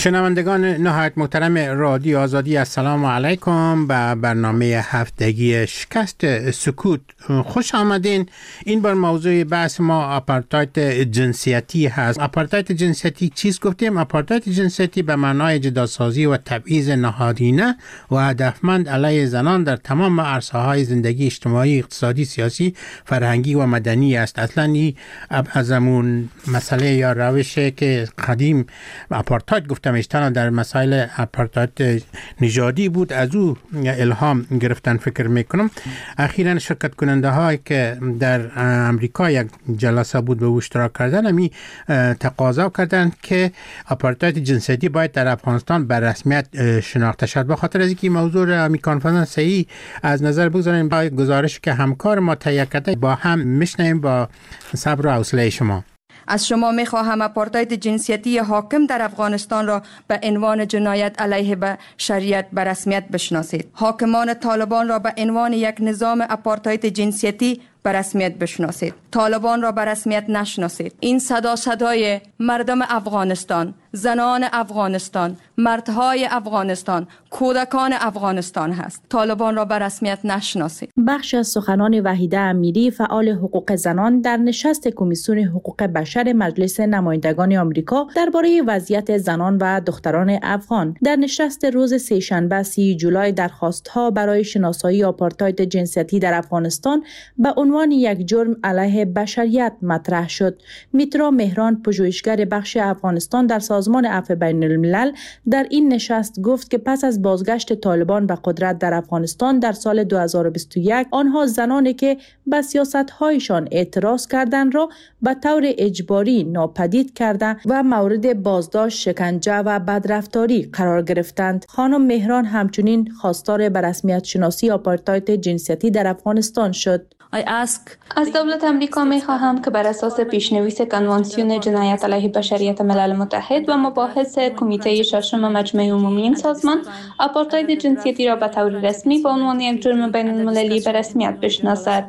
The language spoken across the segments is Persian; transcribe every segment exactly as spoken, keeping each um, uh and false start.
شنوندگان نهایت محترم رادیو آزادی، السلام علیکم. به برنامه هفتگی شکست سکوت خوش آمدین. این بار موضوع بحث ما آپارتاید جنسیتی هست. آپارتاید جنسیتی چیست گفتیم؟ آپارتاید جنسیتی به معنای جداسازی و تبعیض نهادینه و هدفمند علیه زنان در تمام عرصه‌های زندگی اجتماعی، اقتصادی، سیاسی، فرهنگی و مدنی است. اصلا این از همون مسئله یا روشه که قدیم آپارتاید گفتم اشتنا در مسائل آپارتاید نژادی بود، از او الهام گرفتن فکر میکنم. اخیراً شرکت کننده هایی که در امریکا یک جلسه بود به اشتراک کردن، همی تقاضا کردن که آپارتاید جنسیتی باید در افغانستان به رسمیت شناخته شد. به خاطر از اینکه موضوع می کنفرانس صحیح از نظر بگذاریم، با گزارش که همکار ما تهیه کرده با هم میشنیم با صبر و حوصله شما. از شما میخواهم آپارتاید جنسیتی حاکم در افغانستان را به عنوان جنایت علیه بشریت به رسمیت بشناسید. حاکمان طالبان را به عنوان یک نظام آپارتاید جنسیتی به رسمیت بشناسید. طالبان را به رسمیت نشناسید. این صدا صدای مردم افغانستان، زنان افغانستان، مردهای افغانستان، کودکان افغانستان هست. طالبان را به رسمیت نشناسید. بخش از سخنان وحیده امیری، فعال حقوق زنان، در نشست کمیسیون حقوق بشر مجلس نمایندگان آمریکا درباره وضعیت زنان و دختران افغان. در نشست روز سه‌شنبه سی جولای درخواست‌ها برای شناسایی آپارتاید جنسیتی در افغانستان به عنوان یک جرم علیه بشریت مطرح شد. میترا مهران، پژوهشگر بخش افغانستان در سازمان عفو بین الملل، در این نشست گفت که پس از بازگشت طالبان به قدرت در افغانستان در سال دو هزار و بیست و یک، آنها زنانی که به سیاست‌هایشان اعتراض کردند را به طور اجباری ناپدید کرده و مورد بازداشت، شکنجه و بدرفتاری قرار گرفتند. خانم مهران همچنین خواستار به رسمیت شناسی آپارتاید جنسیتی در افغانستان شد. از دولت امریکا می خواهم که بر اساس پیشنویس کنوانسیون جنایت علیه بشریت ملل متحد و مباحث کمیته ششم مجمع عمومی این سازمان، آپارتاید جنسیتی را به طور رسمی به عنوان یک جرم بین المللی به رسمیت بشناسد.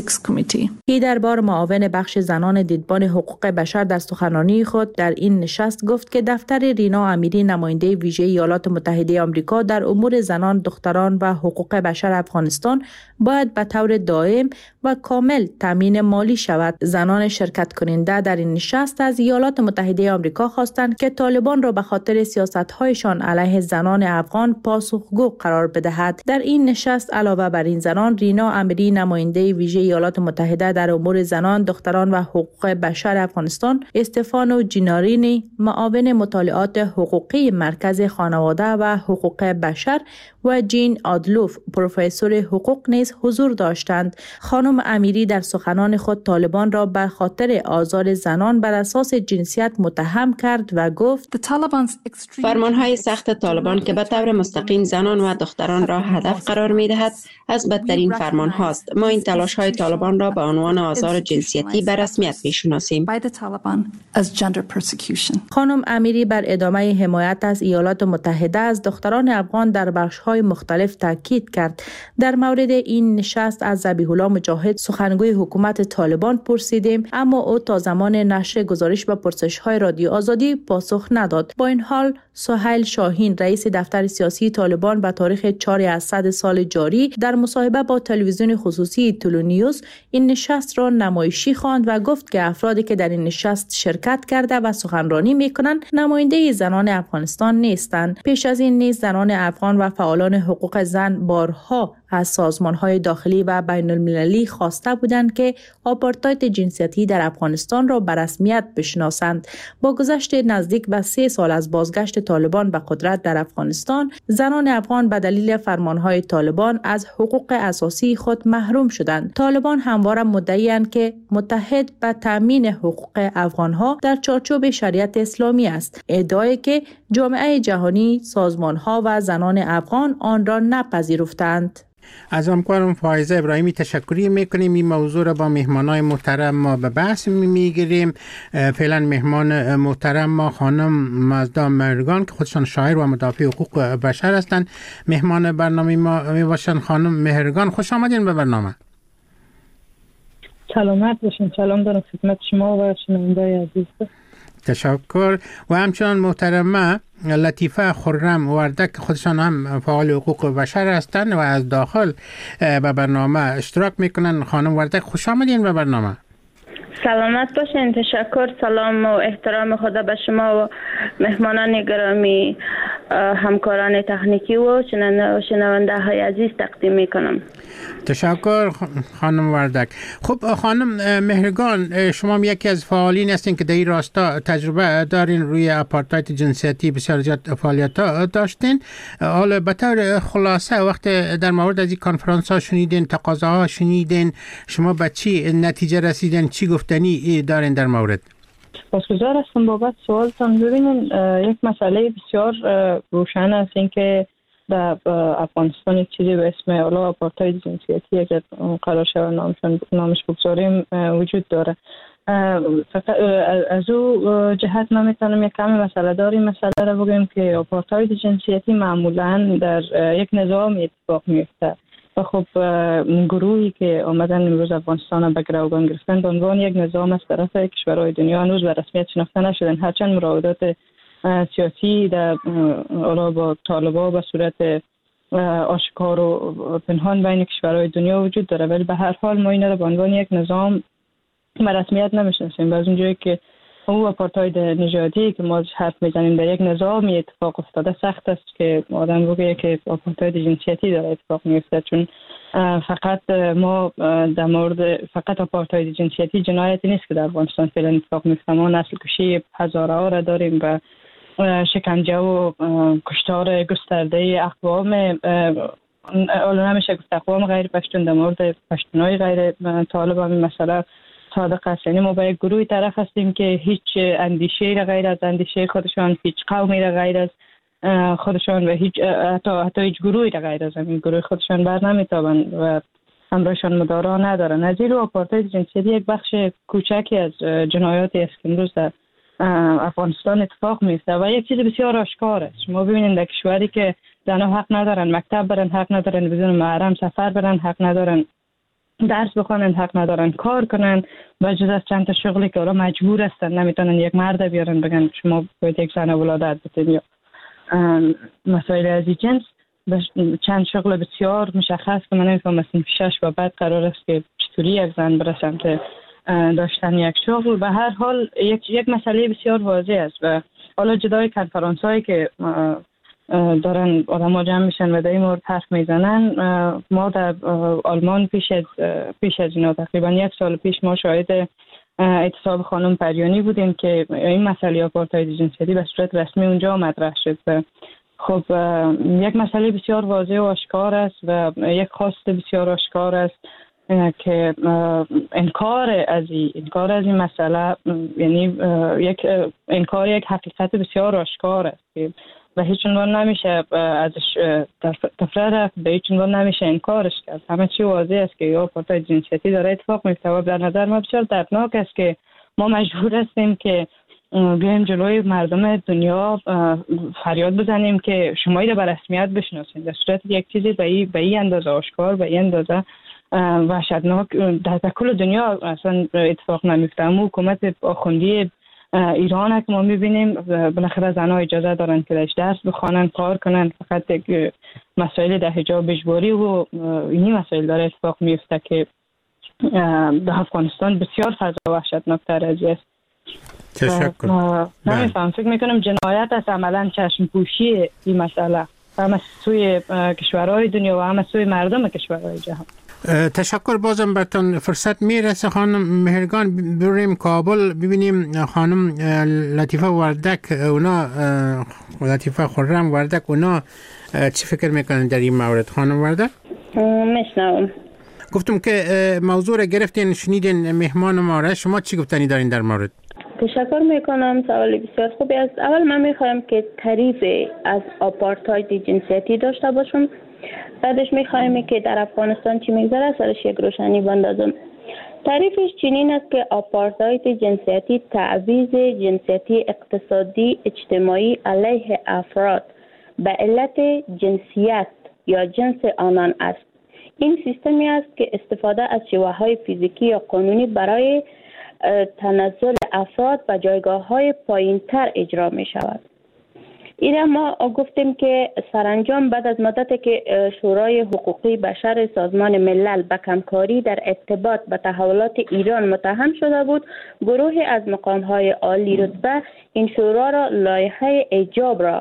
ای دربار معاون بخش زنان دیدبان حقوق بشر در سخنرانی خود در این نشست گفت که دفتر رینا امیری، نماینده ویژه ایالات متحده آمریکا در امور زنان، دختران و حقوق بشر افغانستان، باید به طور دائم و کامل تامین مالی شود. زنان شرکت کننده در این نشست از ایالات متحده آمریکا خواستند که طالبان را به خاطر سیاست‌هایشان علیه زنان افغان پاسخگو قرار بدهد. در این نشست علاوه بر این زنان، رینا امیری، نماینده ویژه ایالات متحده در امور زنان، دختران و حقوق بشر افغانستان، استفانو جینارینی، معاون مطالعات حقوقی مرکز خانواده و حقوق بشر، و جین آدلوف، پروفسور حقوق نیز حضور داشتند. خانم امیری در سخنان خود طالبان را به خاطر آزار زنان بر اساس جنسیت متهم کرد و گفت فرمانهای سخت طالبان که به طور مستقیم زنان و دختران را هدف قرار می دهد از بدترین فرمان هاست. ما این تلاش های طالبان را به عنوان آزار جنسیتی به رسمیت می شناسیم. خانم امیری بر ادامه حمایت از ایالات متحده از دختران افغان در بخش های مختلف تاکید کرد. در مورد این نشست از ذبیح الله مجاهد، سخنگوی حکومت طالبان، پرسیدیم، اما او تا زمان نشر گزارش به پرسش های رادیو آزادی پاسخ نداد. با این حال سهیل شاهین، رئیس دفتر سیاسی طالبان، به تاریخ چهار اسد سال جاری در مصاحبه با تلویزیون خصوصی تلونیوز این نشست را نمایشی خواند و گفت که افرادی که در این نشست شرکت کرده و سخنرانی می‌کنند نماینده زنان افغانستان نیستند. پیش از این نیز زنان افغان و فعالان حقوق زن بارها از سازمان‌های داخلی و بین المللی خواسته بودند که آپارتاید جنسیتی در افغانستان را به رسمیت بشناسند. با گذشت نزدیک به سه سال از بازگشت طالبان به قدرت در افغانستان، زنان افغان به دلیل فرمانهای طالبان از حقوق اساسی خود محروم شدند. طالبان همواره مدعی‌اند که متحد به تامین حقوق افغانها در چارچوب شریعت اسلامی است، ادعایی که جامعه جهانی، سازمان‌ها و زنان افغان آن را نپذیرفتند. از همکارم فائزه ابراهیمی تشکری میکنیم. این موضوع را با مهمانای محترم ما به بحث میگیریم. فعلا مهمان محترم ما خانم مازدا مهرگان که خودشان شاعر و مدافع حقوق بشر هستند مهمان برنامه ما میباشند. خانم مهرگان، خوش آمدین به برنامه. سلامت باشین. سلام دارم خدمت شما و شنونده‌های عزیز. تشکر. و همچنان محترمه لطیفه خرم وردک، خودشان هم فعال حقوق بشر هستند و از داخل به برنامه اشتراک میکنن. خانم وردک خوش آمدین به برنامه. سلامت باشین. تشکر. سلام و احترام خدا به شما و مهمانان گرامی، همکاران تکنیکی و شنونده های عزیز تقدیم میکنم. تشکر خانم وردک. خب خانم مهرگان، شما یکی از فعالین هستین که در این راستا تجربه دارین، روی آپارتاید جنسیتی بسیار زیاد فعالیت داشتین. حالا به طور خلاصه وقت در مورد از این کنفرانس ها شنیدین، تقاضاها شنیدین، شما به چی نتیجه رسیدین؟ چی گفتنی دارین در مورد؟ سپاسگزار هستم بابت سوالتان. ببینین، یک مسئله بسیار روشن است این که در افغانستان یک چیزی به اسم الا آپارتاید جنسیتی اگر قرار شود نامش بگذاریم وجود داره. فقط از او جهت نمیتونم یک کمی مسئله داریم مسئله را بگیم که آپارتاید جنسیتی معمولا در یک نظام اتفاق میفته و خب گروهی که آمدن امروز افغانستان را به گروگان گرفتن به عنوان یک نظام از طرف کشورهای دنیا هنوز به رسمیت شناخته نشدن، هرچند مراودات سیاسی در اولا با طالبان به صورت آشکار و پنهان بین کشورهای دنیا وجود داره، ولی به هر حال ما این را به عنوان یک نظام به رسمیت نمیشناسیم. و از اونجایی که او آپارتاید نژادی که ما حرف میزنیم در یک نظامی اتفاق افتاده، سخت است که آدم بگه که آپارتاید جنسیتی داره اتفاق میفته، چون فقط ما در مورد فقط آپارتاید جنسیتی جنایتی نیست که در افغانستان فعلا اتفاق میفته. ما نسل کشی هزاره ها را داریم و شکنجه و کشتار گسترده اقوام، اولو نمیشه گفت اقوام غیر پشتون، در مورد پشتونای غیر طالب همین مسئله صادق است. یعنی ما با یک گروهی طرف هستیم که هیچ اندیشه را غیر از اندیشه خودشان، هیچ قومی را غیر از خودشان و هیچ حتی, حتی هیچ گروهی را غیر از همین گروه خودشان بر نمیتابند و همراهشان مدارا ندارن. از این رو آپارتاید جنسیتی یک بخش کوچکی از جنایاتی است که امروز در افغانستان اتفاق میفته و یک چیز بسیار آشکار است. شما ببینید در کشوری که زنها حق ندارن مکتب برن، حق ندارن بدون محرم سفر برن، حق ندارن درس بخونن، حق ندارن کار کنن، و جز از چند تا شغلی که اونا مجبور هستن نمیتونن یک مرد بیارن بگن شما باید یک زن ولادت بدین یا مسائل از این جنس. چند شغل بسیار مشخص که من نمیفهم مثلا شش و بعد قرار است که چطوری یک زن بره سمت داشتن یک شغل. به هر حال یک یک مسئله بسیار واضح است و حالا جدای کنفرانس هایی که دارن آدم ها جمع میشن و در این مورد حرف میزنن، ما در آلمان پیش از پیش از اینا تقریبا یک سال پیش ما شاهد اعتصاب خانم پریانی بودیم که این مسئله آپارتاید جنسیتی به صورت رسمی اونجا مطرح شد. خب یک مسئله بسیار واضح و آشکار است و یک خواست بسیار آشکار است که انکار از این انکار از این مسئله، یعنی یک انکار یک حقیقت بسیار آشکار است که و هیچ عنوان نمیشه ازش تفره رفت، به هیچ عنوان نمیشه انکارش کرد. همه چی واضح است که یا آپارتاید جنسیتی داره اتفاق میفته و در نظر ما بسیار دردناک است که ما مجبور هستیم که بیایم جلوی مردم دنیا فریاد بزنیم که شما را به رسمیت بشناسید، در صورت یک چیزی به این به این اندازه آشکار، به این اندازه وحشتناک در کل دنیا اصلا اتفاق نمیفته. اما حکومت آخوندی ایران که ما میبینیم بالاخره زنها اجازه دارن که درش درس بخوانن، کار کنن، فقط مسائل در حجاب اجباری و اینی مسائل داره اتفاق میفته که در افغانستان بسیار فضا وحشتناکتر از است. تشکر. نمیفهم، فکر میکنم جنایت است عملا چشم پوشی این مسئله هم سوی کشورهای دنیا و هم سوی مردم کشورهای جهان. تشکر. بازم براتون فرصت میرسه خانم مهرگان بریم کابل ببینیم خانم لطیفه وردک، اونا لطیفه خرم وردک، اونا چی فکر میکنن در این مورد؟ خانم وردک میشنوم. گفتم که موضوع را گرفتین، شنیدین مهمان ما را، شما چی گفتنی دارین در مورد؟ تشکر میکنم، سوال بسیار خوبی است. اول من میخوایم که تعریف از آپارتاید جنسیتی داشته باشم، بعدش میخوایم که در افغانستان چی میگذره سرش یک روشنی بندازم. تعریفش چنین است که آپارتاید جنسیتی تعویض جنسیتی اقتصادی اجتماعی علیه افراد به علت جنسیت یا جنس آنان است. این سیستمی است که استفاده از شیوه‌های فیزیکی یا قانونی برای تنزل افراد به جایگاه های پایین تر اجرا می شود. این ما گفتیم که سرانجام بعد از مدتی که شورای حقوقی بشر سازمان ملل به کمکاری در ارتباط به تحولات ایران متهم شده بود، گروهی از مقام‌های عالی رتبه این شورا را لایحه ایجاب را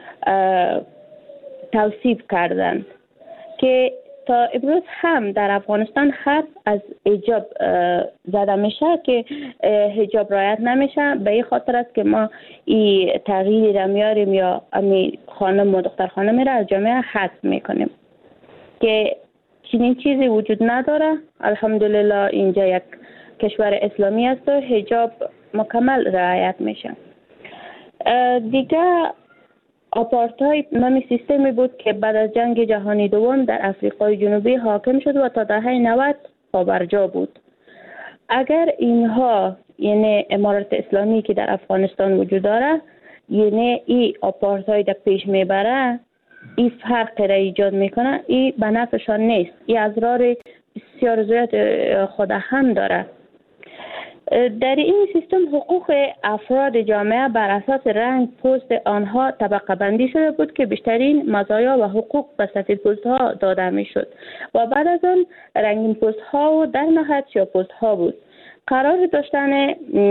توصیف کردند که تا امروز هم در افغانستان حرف از حجاب زده میشه که حجاب رعایت نمیشه. به این خاطر است که ما این تغییری را میاریم یا امی خانم و دختر خانمی را از جامعه حذف میکنیم که چنین چیزی وجود نداره. الحمدلله اینجا یک کشور اسلامی است و حجاب مکمل رعایت میشه. دیگه آپارتاید نامی سیستمی بود که بعد از جنگ جهانی دوم در افریقای جنوبی حاکم شد و تا دهه نود پابرجا بود. اگر اینها یعنی امارت اسلامی که در افغانستان وجود داره یعنی این آپارتاید پیش میبره، این فرق را ایجاد میکنه، این به نفعشان نیست. این اضرار بسیار زیاد خود هم داره. در این سیستم حقوق افراد جامعه بر اساس رنگ پوست آنها طبقه بندی شده بود که بیشترین مزایا و حقوق به سفید پوست ها داده می شد و بعد از آن رنگین پوست ها و در نهایت سیاه پوست ها بود. قرار داشتن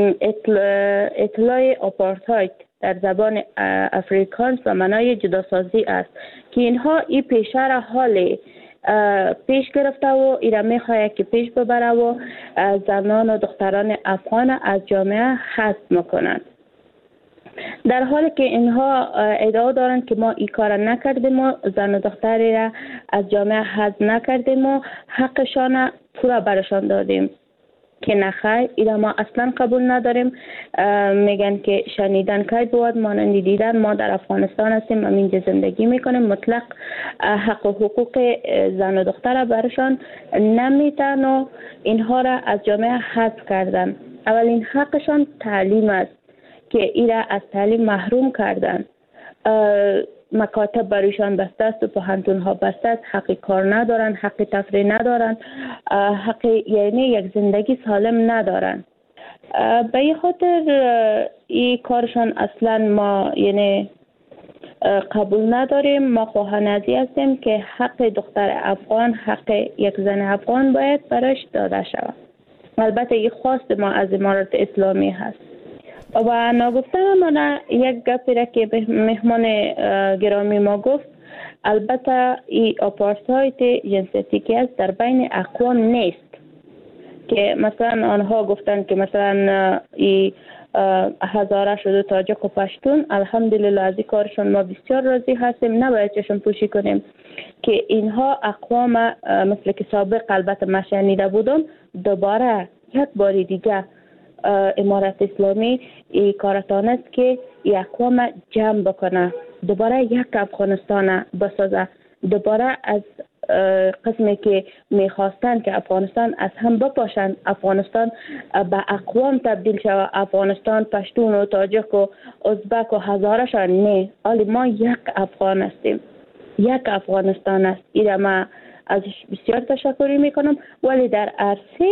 اطلاع آپارتاید در زبان افریکانس و معنای جداسازی است که اینها این پیشه را حال پیش گرفته و ایره میخواهد که پیش ببره و زنان و دختران افغان از جامعه حذف میکنند، در حالی که اینها ادعا دارند که ما این کار نکردیم و زن و دختری را از جامعه حذف نکردیم و حقشان پورا برشان دادیم که نخیر، اینا ما اصلا قبول نداریم. میگن که شنیدن که بود مانندی دیدن. ما در افغانستان هستیم، همینجا زندگی میکنیم، مطلق حق و حقوق زن و دختر برشان نمیتن و اینها را از جامعه حذف کردن. اولین حقشان تعلیم است که ایرا از تعلیم محروم کردن. مکاتب برایشان بسته است و پوهنتون ها بسته است، حق کار ندارن، حق تفریح ندارن، حق یعنی یک زندگی سالم ندارن. به این خاطر این کارشان اصلا ما یعنی قبول نداریم. ما خواهان ازی هستیم که حق دختر افغان، حق یک زن افغان باید برایش داده شود. البته این خواست ما از امارت اسلامی هست. و نگفتن ما یک گپی را که مهمان گرامی ما گفت، البته این آپارتاید جنسیتی که است در بین اقوام نیست که مثلا آنها گفتن که مثلا این هزاره شده تاجک و پشتون. الحمدلله از این کارشون ما بسیار راضی هستیم، نباید چشم پوشی کنیم که اینها اقوام مثل که سابق البته ما شنیده بودم دوباره یک باری دیگه امارت اسلامی ای کارتان است که ای اقوام جمع بکنه، دوباره یک افغانستان بسازه، دوباره از قسمی که میخواستن که افغانستان از هم بپاشن، افغانستان به اقوام تبدیل شود، افغانستان پشتون و تاجک و ازبک و هزاره شد. نه، حالی ما یک افغان هستیم، یک افغانستان است. ایره ما ازش بسیار تشکری میکنم. ولی در عرصه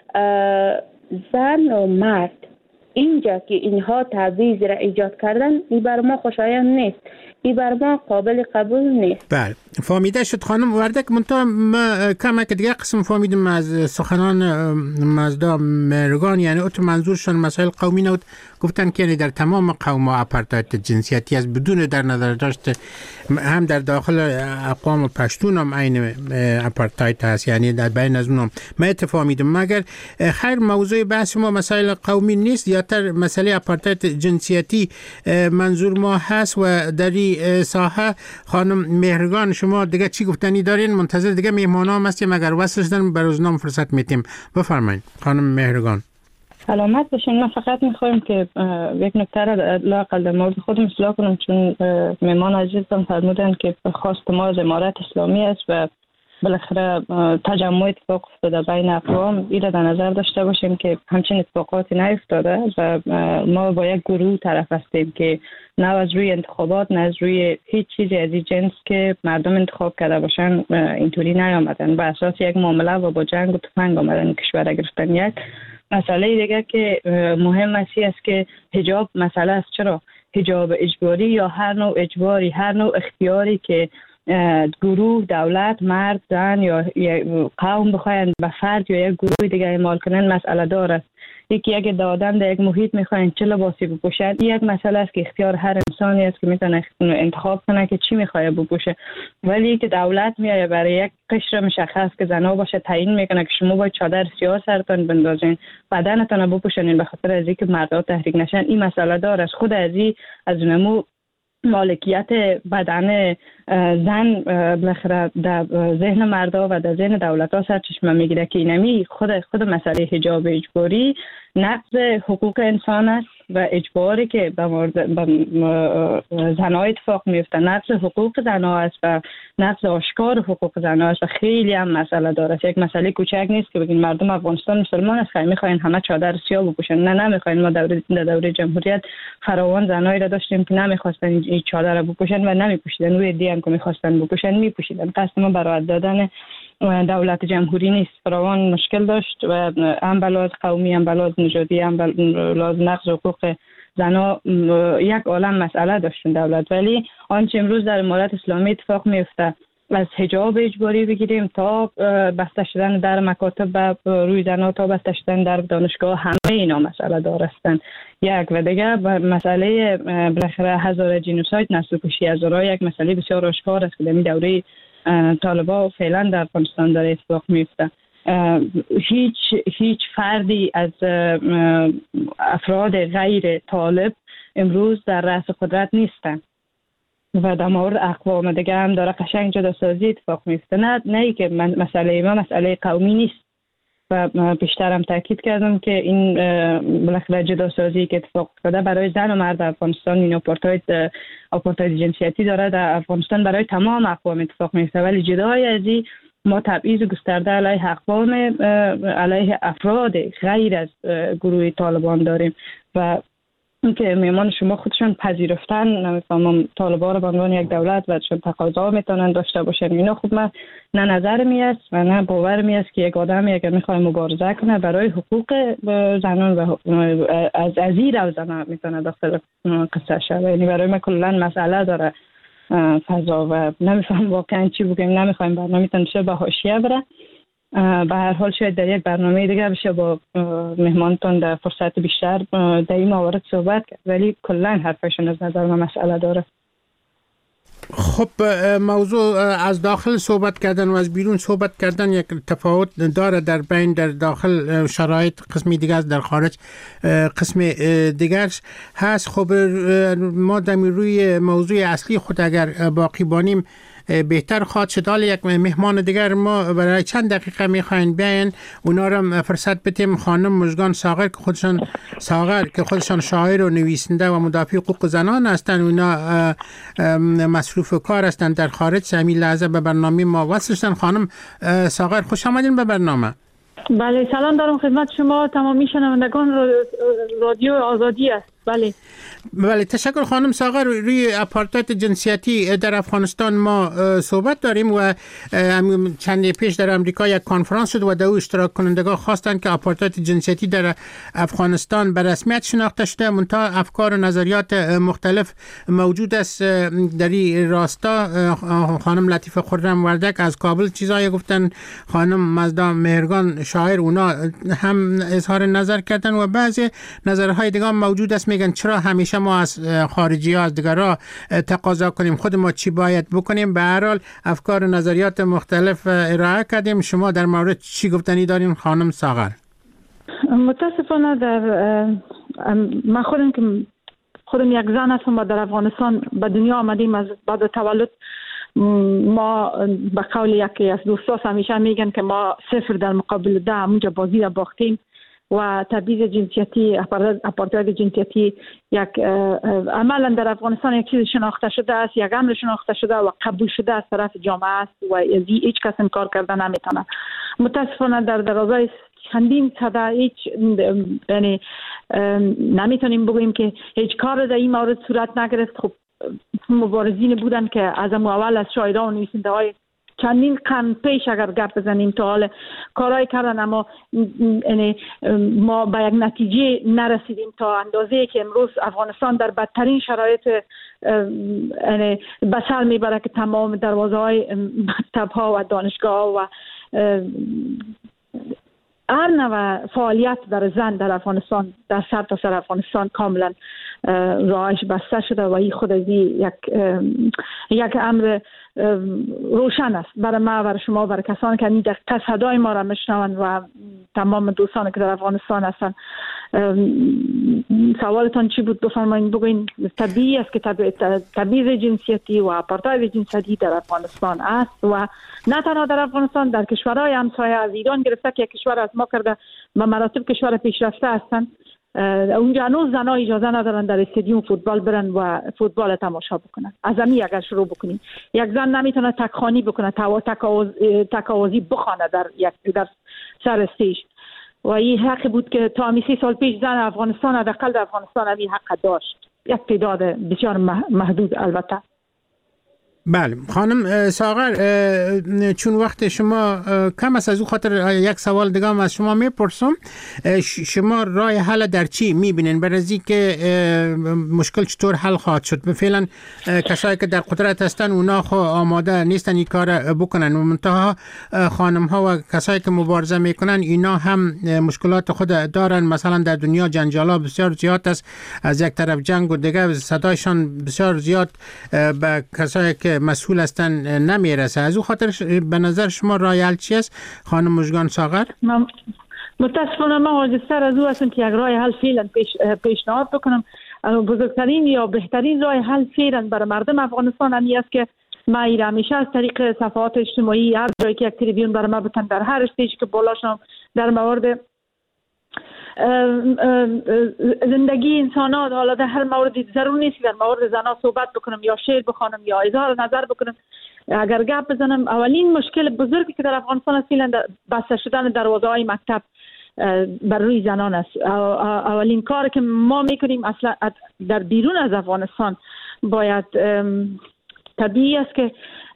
زن و مرد اینجا که اینها تعویض را ایجاد کردن، این بر ما خوشایند نیست، این بر ما قابل قبول نیست. بله فهمیده شد خانم وردک. منتها ما کم که دیگه قسم فهمیدم از سخنان مزدا مهرگان، یعنی اتو منظورشون مسائل قومی نبود، گفتن که در تمام قوم ها اپارتاید جنسیتی است بدون در نظر داشت هم در داخل اقوام پشتون هم این اپارتاید هست، یعنی در بین از اونم ما اتفاقیدم. مگر خیر موضوع بحث ما مسائل قومی نیست، یا تر مسئله اپارتاید جنسیتی منظور ما هست. و در این ساحه خانم مهرگان شما دیگه چی گفتنی دارین؟ منتظر دیگه مهمان هم هستیم، مگر وصل شدن بر روزنامه فرصت میتیم. بفرمایید خانم مهرگان. سلامت باشین. من فقط میخوایم که یک نکته را لااقل در مورد خودم اصلاح کنم، چون مهمان عزیزم فرمودن که خواست ما از امارت اسلامی است و بالاخره تجمع اتفاق افتاده بین اقوام. این را در نظر داشته باشیم که همچین اتفاقاتی نیفتاده و ما با یک گروه طرف هستیم که نه از روی انتخابات نه از روی هیچ چیزی از این جنس که مردم انتخاب کرده باشن اینطوری نیامدن. با اساس یک معامله و با جنگ و تفنگ آمدن کشور را گرفتن. یک مسئله دیگه که مهم است که حجاب مسئله است. چرا حجاب اجباری یا هر نوع اجباری، هر نوع اختیاری که گروه، دولت، مرد، زن یا قوم بخواین به فرد یا یک گروه دیگه اعمال کنن مسئله دار است. یکی اگه دادن در یک محیط میخواین چه لباسی بپوشن، این یک مسئله است که اختیار هر انسانی است که میتونه انتخاب کنه که چی میخواد بپوشه. ولی که دولت میایه برای یک قشر مشخص که زنا باشه تعیین میکنه که شما باید چادر سیاه سرتون بندازین، بدنتون بپوشونین به خاطر از اینکه مردها تحریک نشن، این مسئله دار است. خود از این از نمو مالکیت بدن زن بالاخره در ذهن مردا و در ذهن دولت‌ها سرچشمه میگیره که اینمی خود خود مسئله حجاب اجباری نقض حقوق انسان است و اجباری که به مورد زنها اتفاق میفته نقض حقوق زنها است و نقض آشکار حقوق زنها است و خیلی هم مسئله داره. یک مسئله کوچک نیست که بگین مردم افغانستان مسلمان است خیلی میخواین همه چادر سیاه بپوشن. نه نمیخواین. ما دوره در دوره جمهوریت فراوان زنایی را داشتیم که نمیخواستن این چادر را بپوشن و نمیپوشیدن. روی دی هم که میخواستن بپوشن میپوشیدن. قصد ما برای دادن دولت جمهوری نیست. فراوان مشکل داشت و هم بلاز قومی، هم بلاز نژادی، هم بلاز نقض حقوق زنا یک عالم مسئله داشتن دولت. ولی آنچه امروز در امارت اسلامی اتفاق میفته از حجاب اجباری بگیریم تا بسته شدن در مکاتب روی زنا تا بسته شدن در دانشگاه، همه اینا مسئله دارستن. یک و دیگه مسئله بالاخره هزار جنوساید، نسل کشی هزارها یک مسئله بسیار آشکار است که در این دوره طالبا فعلا در افغانستان داره اتفاق میفته. هیچ هیچ فردی از افراد غیر طالب امروز در رأس قدرت نیستن و در مورد اقوام دیگه هم داره قشنگ جداسازی اتفاق میفته. نه نه که مسئله ما مسئله قومی نیست و بیشتر هم تاکید کردم که این بالاخره جداسازی که اتفاق افتاده برای زن و مرد افغانستان، این آپارتاید آپارتاید جنسیتی داره در افغانستان برای تمام اقوام اتفاق میفته. ولی جدای از این ما تبعیض گسترده علیه اقوام، علیه افراد غیر از گروه طالبان داریم و اینکه میمان شما خودشون پذیرفتن نمیفهمم طالبان رو به عنوان یک دولت و چون تقاضا میتونن داشته باشن، اینا خود من نه نظر میاد و نه باور میاد که یک آدم اگر میخواد مبارزه کنه برای حقوق زنان و از ازیر و زنان میتونه داخل قصه شه. یعنی برای من کلا مسئله داره فضا و نمیفهم واقعا چی بگیم. نمیخوایم برنامه تنشه به حاشیه بره. به هر حال شاید در یک برنامه دیگه بشه با مهمانتون در فرصت بیشتر در این موارد صحبت کرد، ولی کلا حرفشون از نظر من مسئله داره. خب موضوع از داخل صحبت کردن و از بیرون صحبت کردن یک تفاوت داره. در بین در داخل شرایط قسمی دیگه است، در خارج قسم دیگرش هست. خب ما در روی موضوع اصلی خود اگر باقی بانیم بهتر خواهد شد. حالا یک مهمان دیگر ما برای چند دقیقه میخواین بیاین، اونا رو فرصت بدیم. خانم مژگان ساغر که خودشان ساغر که خودشان شاعر و نویسنده و مدافع حقوق زنان هستند، اونا مصروف کار هستند در خارج. همین لحظه به برنامه ما وصل شدن. خانم ساغر خوش آمدین به برنامه. بله سلام دارم خدمت شما تمامی شنوندگان رادیو آزادی است. بله بله تشکر خانم ساغر. روی آپارتاید جنسیتی در افغانستان ما صحبت داریم و چند پیش در امریکا یک کنفرانس شد و در او اشتراک کنندگان خواستند که آپارتاید جنسیتی در افغانستان به رسمیت شناخته شده. منتها افکار و نظریات مختلف موجود است در این راستا. خانم لطیفه خرم وردک از کابل چیزایی گفتن، خانم مزدا مهرگان شاعر اونا هم اظهار نظر کردن و بعضی نظرهای دیگه موجود است. میگن چرا همیشه ما از خارجی ها از دیگرها تقاضا کنیم، خود ما چی باید بکنیم. به هر حال افکار و نظریات مختلف ارائه کردیم. شما در مورد چی گفتنی دارین خانم ساغر؟ متاسفانه در من خودم که خودم یک زن هستم و در افغانستان به دنیا آمدیم. از بعد تولد ما به قول یکی از دوستاس همیشه میگن که ما صفر در مقابل ده همونجا بازی را باختیم و تبعیض جنسیتی، آپارتاید جنسیتی یک عملا در افغانستان یک چیز شناخته شده است، یک امر شناخته شده و قبول شده از طرف جامعه است و از هیچ کس انکار کردن نمیتونه. متاسفانه در درازای چندین سده هیچ یعنی نمیتونیم بگوییم که هیچ کار در این مورد صورت نگرفت. خب مبارزین بودن که از اول از شاعران و نویسنده های چندین قرن پیش اگر گپ بزنیم تا حال کارهای کردن، اما یعنی ما به یک نتیجه نرسیدیم تا اندازه که امروز افغانستان در بدترین شرایط یعنی به سر میبره که تمام دروازه های مکتب ها و دانشگاه ها و هر نوع فعالیت در زن در افغانستان در سر تا سر افغانستان کاملا راهش بسته شده و این خود از یک یک امر روشن است برای ما، برای شما، برای کسانی که این دقیقه صدای ما را میشنوند و تمام دوستانی که در افغانستان هستند. سوالتان چی بود؟ بفرمایید بگوین. طبیعی است که تبعیض جنسیتی و آپارتاید جنسیتی در افغانستان است و نه تنها در افغانستان، در کشورهای همسایه از ایران گرفته که کشور از ما کرده به مراتب کشور پیشرفته هستند، اونجا هنوز زنها اجازه ندارن در استادیوم فوتبال برن و فوتبال تماشا بکنن. از همین اگر شروع بکنیم، یک زن نمیتونه تکخوانی بکنه، تکاوزی بخوانه در یک در سر استیج و این حق بود که تا همی سی سال پیش زن افغانستان حداقل در افغانستان همین حق داشت، یک تعداد بسیار محدود البته. بله خانم ساغر، چون وقت شما کم است از او خاطر یک سوال دیگه هم از شما میپرسم. شما راه حل در چی میبینین برای از که مشکل چطور حل خواهد شد؟ فعلا کسایی که در قدرت هستن اونا خو آماده نیستن این کار بکنن و منتها خانم ها و کسایی که مبارزه میکنن اینا هم مشکلات خود دارن. مثلا در دنیا جنجالا بسیار زیاد است، از یک طرف جنگ و دیگه صدایشان بسیار زیاد به کسایی که مسئول هستن نمیرسه. از او خاطر به نظر شما راه حل چی است خانم مژگان ساغر؟ متاسفانه من عاجزتر از او هستم که یک راه حل فعلا پیش پیشنهاد بکنم. بزرگترین یا بهترین راه حل فعلا برای مردم افغانستان همی است که ما ایره همیشه از طریق صفحات اجتماعی هر جایی که یک تریبیون برای ما بتن در هر استیجی که بالاشم در مورد زندگی انسانات، حالا در هر مورد ضرور نیست در مورد زنان صحبت بکنم یا شعر بخوانم یا اظهار نظر بکنم. اگر گپ بزنم، اولین مشکل بزرگی که در افغانستان است فعلا بسته شدن دروازه های مکتب بر روی زنان است. اولین کار که ما میکنیم اصلا در بیرون از افغانستان باید طبیعی است که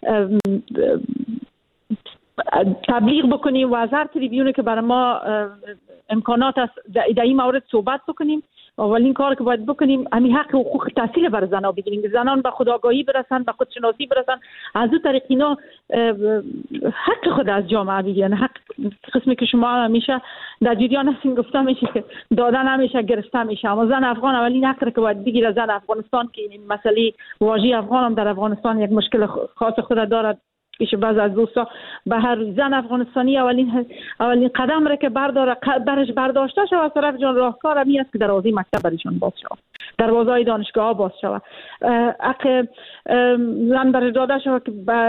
تبلیغ بکنیم و از هر تریبیونی که برای ما امکانات است در این مورد صحبت بکنیم. اولین کار که باید بکنیم همین حق و حقوق تحصیل برای زنان بگیریم، زنان به خودآگاهی برسن، به خودشناسی برسن، از اون طریق اینا حق خود از جامعه بگیرن. حق قسمی که شما همیشه در جریان هستین گفته میشه که دادن همیشه گرفته میشه، اما زن افغان اولین حق که باید بگیره. زن افغانستان که این مسئله واژه افغان هم در افغانستان یک مشکل خاص خود دارد پیش بعض از دوستا، به هر زن افغانستانی اولین اولین قدم را که برداره برش برداشته شود طرف جان راهکار همی است که دروازه مکتب برایشان باز شود، دروازه دانشگاه ها باز شود، حق زن برش داده شود که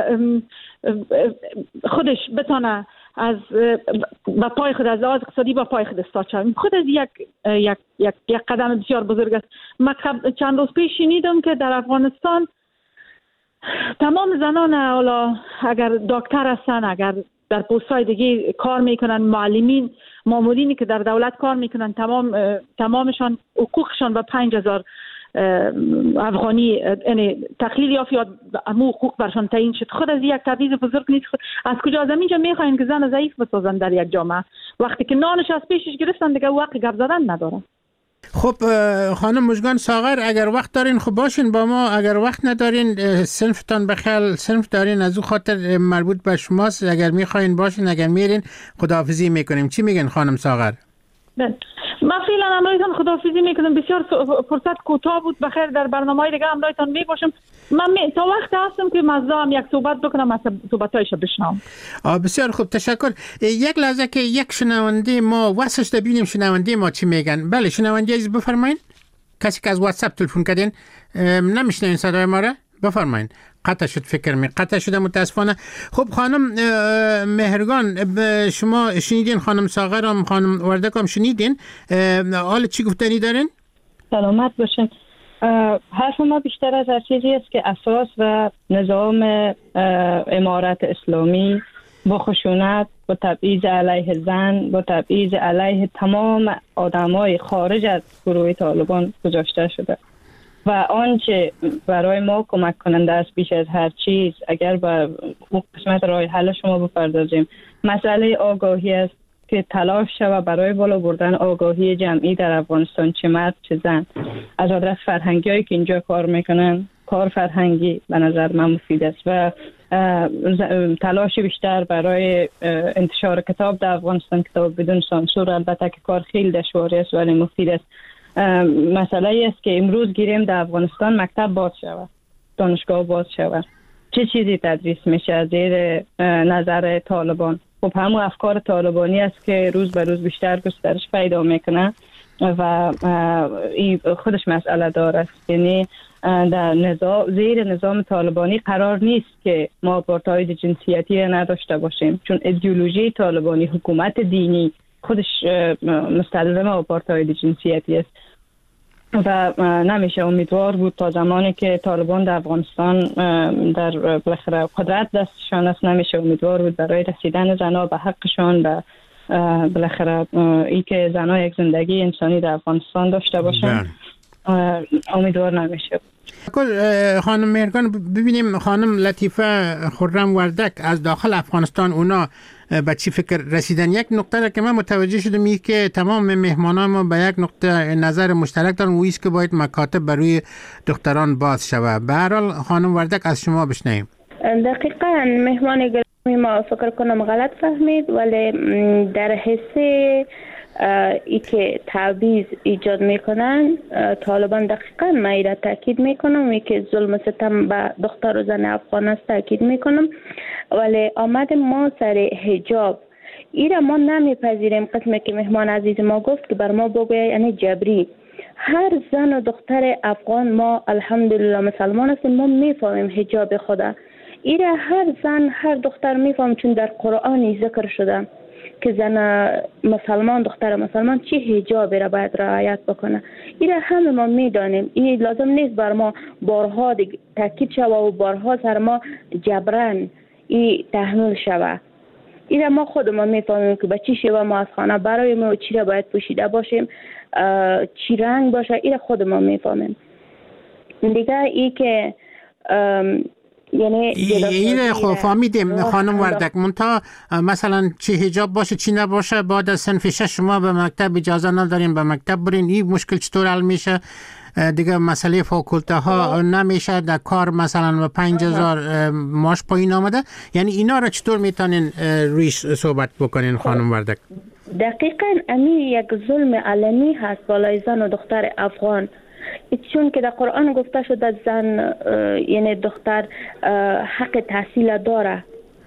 خودش بتانه از با پای خود از لحاظ اقتصادی با پای خود استاد شود. خود از یک یک یک یک قدم بسیار بزرگ است. من چند روز پیش شنیدم که در افغانستان تمام زنان، حالا اگر دکتر هستن، اگر در پست‌های دیگه کار میکنن، معلمین، مامورینی که در دولت کار میکنن، تمام تمامشان حقوقشان به پنج هزار افغانی یعنی تقلیل یافت یا امو حقوق برشان تعیین شد. خود از یک تبعیض بزرگ نیست؟ از کجا از اینجا میخواین که زن ضعیف بسازن در یک جامعه وقتی که نانش از پیشش گرفتن دیگه وقت گپ زدن ندارن؟ خب خانم مژگان ساغر، اگر وقت دارین خب باشین با ما، اگر وقت ندارین صنفتان بخیال صنف دارین از او خاطر مربوط به شماست، اگر میخواین باشین، اگر میرین خداحافظی میکنیم. چی میگن خانم ساغر؟ من فعلا امروزتان خداحافظی میکنم. بسیار فرصت کوتاه بود، بخیر در برنامه‌های دیگه امروزتان میباشم. من می... تا وقت هستم که مزدا هم یک صحبت بکنم، از صحبتایش بشنوم. بسیار خوب، تشکر. یک لحظه که یک شنونده ما واسش ببینیم شنونده ما چی میگن. بله شنونده عزیز بفرمایید. کسی که از واتساپ تلفن کردین نمیشنین صدای ما را، بفرمایید. قطع شد، فکر می قطع شده متاسفانه. خب خانم مهرگان، شما شنیدین خانم ساغر هم خانم وردک هم شنیدین، حال چی گفتنی دارین؟ سلامت باشین. حرف ما بیشتر از هر چیزی است که اساس و نظام امارت اسلامی با خشونت، با تبعیض علیه زن، با تبعیض علیه تمام آدمای خارج از گروه طالبان گذاشته شده و آنچه برای ما کمک کننده است بیش از هر چیز، اگر به اون قسمت راه حل شما بپردازیم، مسئله آگاهی است که تلاش شود برای بالا بردن آگاهی جمعی در افغانستان، چه مرد چه زن. از آدرس فرهنگی هایی که اینجا کار میکنن، کار فرهنگی به نظر من مفید است و تلاش بیشتر برای انتشار کتاب در افغانستان، کتاب بدون سانسور، البته که کار خیلی دشواری است ولی مفید است. مسئله ای است که امروز گیریم در افغانستان مکتب باز شود، دانشگاه باز شود، چه چیزی تدریس میشه از زیر نظر طالبان؟ خب همون افکار طالبانی است که روز به روز بیشتر گسترش پیدا میکنه و این خودش مسئله دار است. یعنی در نظام، زیر نظام طالبانی قرار نیست که ما آپارتاید جنسیتی نداشته باشیم، چون ایدئولوژی طالبانی، حکومت دینی خودش مستلزم آپارتاید جنسیتی است و نمیشه امیدوار بود تا زمانی که طالبان در افغانستان در بالاخره قدرت دستشان است، نمیشه امیدوار بود برای رسیدن زنها به حقشان و بالاخره ای که زنها یک زندگی انسانی در افغانستان داشته باشند. امیدوار نمیشه. خانم مهرگان، ببینیم خانم لطیفه خرم وردک از داخل افغانستان اونا به چی فکر رسیدن. یک نقطه که من متوجه شدم این که تمام مهمانان ما به یک نقطه نظر مشترک دارن، و ایست که باید مکاتب برای دختران باز شود. به هر حال خانم وردک از شما بشنویم. دقیقاً مهمان گرامی ما فکر کنم غلط فهمید، ولی در حصه ای که تعویض ایجاد میکنن طالبان دقیقاً من ایره تاکید میکنم، ای که ظلم ستم به دختر و زن افغان است تاکید میکنم. ولی آمد ما سر حجاب ایره ما نمیپذیریم. قسمی که مهمان عزیز ما گفت که بر ما بگوید یعنی جبری. هر زن و دختر افغان ما الحمدلله مسلمان هستیم، ما میفهمیم حجاب خدا. ایره هر زن هر دختر میفهم، چون در قرآنی ذکر شده که زن مسلمان، دختر مسلمان چه حجابی را باید رعایت بکنه. ایره همه ما میدانیم. این لازم نیست بر ما بارها تاکید شوه و بارها سر ما جبران این تحمیل شوه. ایره ما خود ما میفهمیم که به چی شوه ما از خانه برای ما چی را باید پوشیده باشیم، چی رنگ باشه، ایره خود ما میفهمیم. دیگه ای که یعنی این خب فهمیدیم خانم وردک، منتها مثلا چی حجاب باشه چی نباشه بعد از صنف شش شما به مکتب اجازه نداریم به مکتب برین، این مشکل چطور حل میشه؟ دیگه مسئله فاکولته ها نمیشه، در کار مثلا به پنج هزار ماش پایین آمده، یعنی اینا را چطور میتونین رویش صحبت بکنین خانم وردک؟ دقیقاً امی یک ظلم علنی هست بالای زن و دختر افغان، چون که در قرآن گفته شده زن یعنی دختر حق تحصیل داره،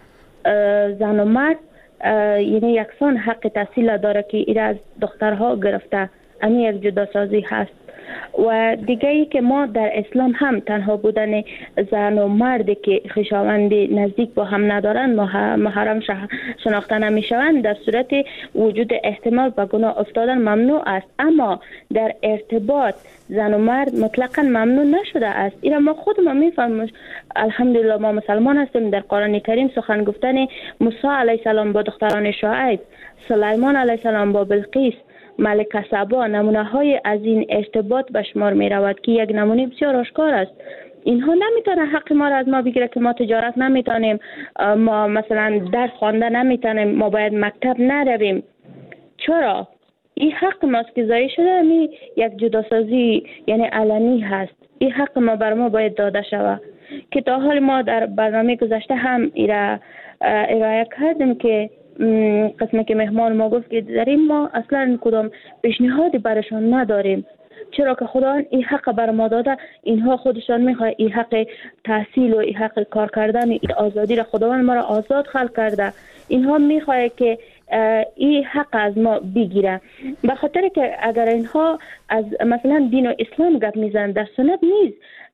زن و مرد یعنی یکسان حق تحصیل داره که ایره از دخترها گرفته. امی یک جداسازی هست. و دیگه ای که ما در اسلام هم تنها بودن زن و مردی که خویشاوند نزدیک با هم ندارن محرم شناخته نمیشوند، در صورت وجود احتمال به گناه افتادن ممنوع است، اما در ارتباط زن و مرد مطلقا ممنوع نشده است. اینا ما خود ما میفهمیم. الحمدلله ما مسلمان هستیم. در قرآن کریم سخن گفتن موسی علیه السلام با دختران شعیب، سلیمان علیه السلام با بلقیس، ملک سبا نمونه های از این ارتباط به شمار می رود که یک نمونه بسیار آشکار است. اینها نمیتونه حق ما را از ما بگیره که ما تجارت نمیتونیم، ما مثلا درس خوانده نمیتونیم، ما باید مکتب نرویم. چرا؟ این حق ماست که ضایع شده. می یک جداسازی یعنی علنی هست. این حق ما بر ما باید داده شود که تا حال ما در برنامه گذشته هم ایرا ارائه کردیم که قسمی که مهمان ما گفت که در این ما اصلا کدام پیشنهادی برشان نداریم، چرا که خدا این حق بر ما داده. اینها خودشان میخواه این حق تحصیل و این حق کار کردن، این آزادی را خداوند ما را آزاد خلق کرده. اینها میخواه که این حق از ما بگیره، به خاطر که اگر اینها از مثلا دین و اسلام گپ میزنند در سنت نیست.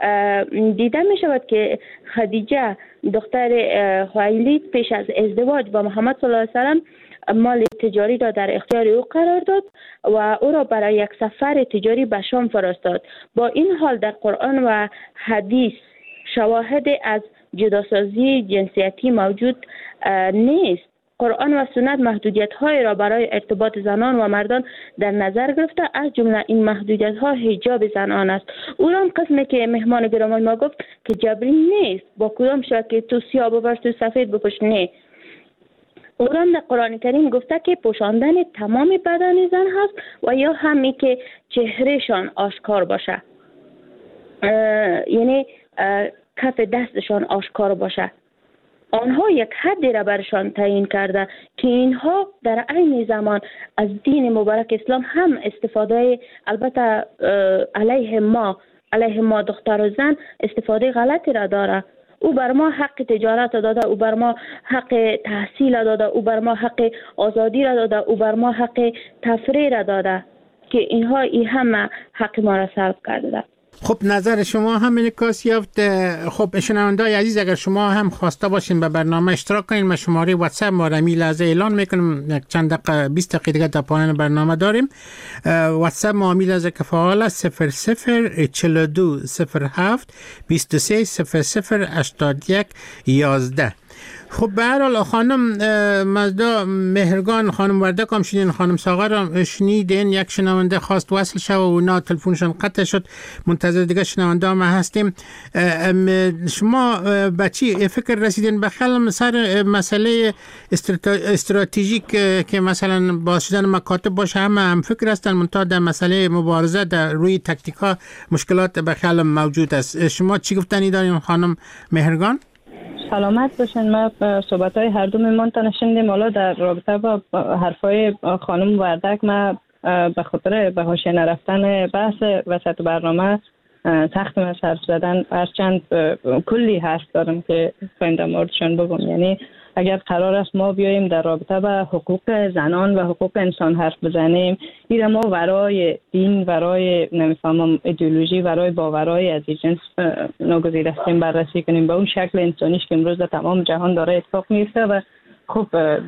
دیده می شود که خدیجه دختر خویلید پیش از ازدواج با محمد صلی الله علیه و سلم مال تجاری را در اختیار او قرار داد و او را برای یک سفر تجاری به شام فرستاد. با این حال در قرآن و حدیث شواهد از جداسازی جنسیتی موجود نیست. قرآن و سنت محدودیت های را برای ارتباط زنان و مردان در نظر گرفته، از جمله این محدودیت ها حجاب زنان است. او را قسمی که مهمان گرامی ما گفت که جبری نیست، با کدام شرط که تو سیاه بپوش تو سفید بپوش، نه. او را در قرآن کریم گفته که پوشاندن تمام بدن زن هست و یا همی که چهرهشان آشکار باشه، یعنی کف دستشان آشکار باشه. آنها یک حدی را برشان تعیین کرده که اینها در عین زمان از دین مبارک اسلام هم استفاده، البته علیه ما علیه ما دختر و زن استفاده غلطی را داره. او بر ما حق تجارت داده، او بر ما حق تحصیل داده، او بر ما حق آزادی را داده، او بر ما حق تفریح را داده که اینها ای هم حق ما را سلب کرده. خب نظر شما هم انعکاس یافت. خب شنونده‌های عزیز، اگر شما هم خواسته باشین به برنامه اشتراک کنین، ما شماره واتساپ ما را می لحظه اعلان میکنم، یک چند دقیقه بیست دقیقه دیگه تا پایان برنامه داریم. واتساپ ما می لحظه که فعال است صفر صفر چهل و دو صفر هفت بیست و سه صفر صفر هشتاد و یک یازده. خب به هر حال خانم مزدا مهرگان، خانم وردک هم شنیدین، خانم ساغر هم شنیدین. یک شنونده خواست وصل شد و اونا تلفنشون قطع شد، منتظر دیگه شنونده هم هستیم. شما به چی فکر رسیدین؟ بخیال سر مسئله استراتژیک که مثلا باز شدن مکاتب باشه، همه هم فکر هستن، منتها در مسئله مبارزه در روی تکتیک ها مشکلات بخیال موجود است. شما چی گفتنی دارین خانم مهرگان؟ سلامت باشین. ما صحبت های هر دو میمان شنیدیم. حالا در رابطه با حرفای خانم وردک، ما به خاطر به حاشیه نرفتن بحث وسط برنامه سخت از حرف زدن، هرچند کلی حرف دارم که خواهیم در موردشان بگم. یعنی اگر قرار است ما بیاییم در رابطه با حقوق زنان و حقوق انسان حرف بزنیم، ایره ما ورای دین، ورای نمیفهمم ایدئولوژی، ورای باورای از این جنس ناگزیر هستیم بررسی کنیم به اون شکل انسانیش که امروز در تمام جهان داره اتفاق میفته. و خب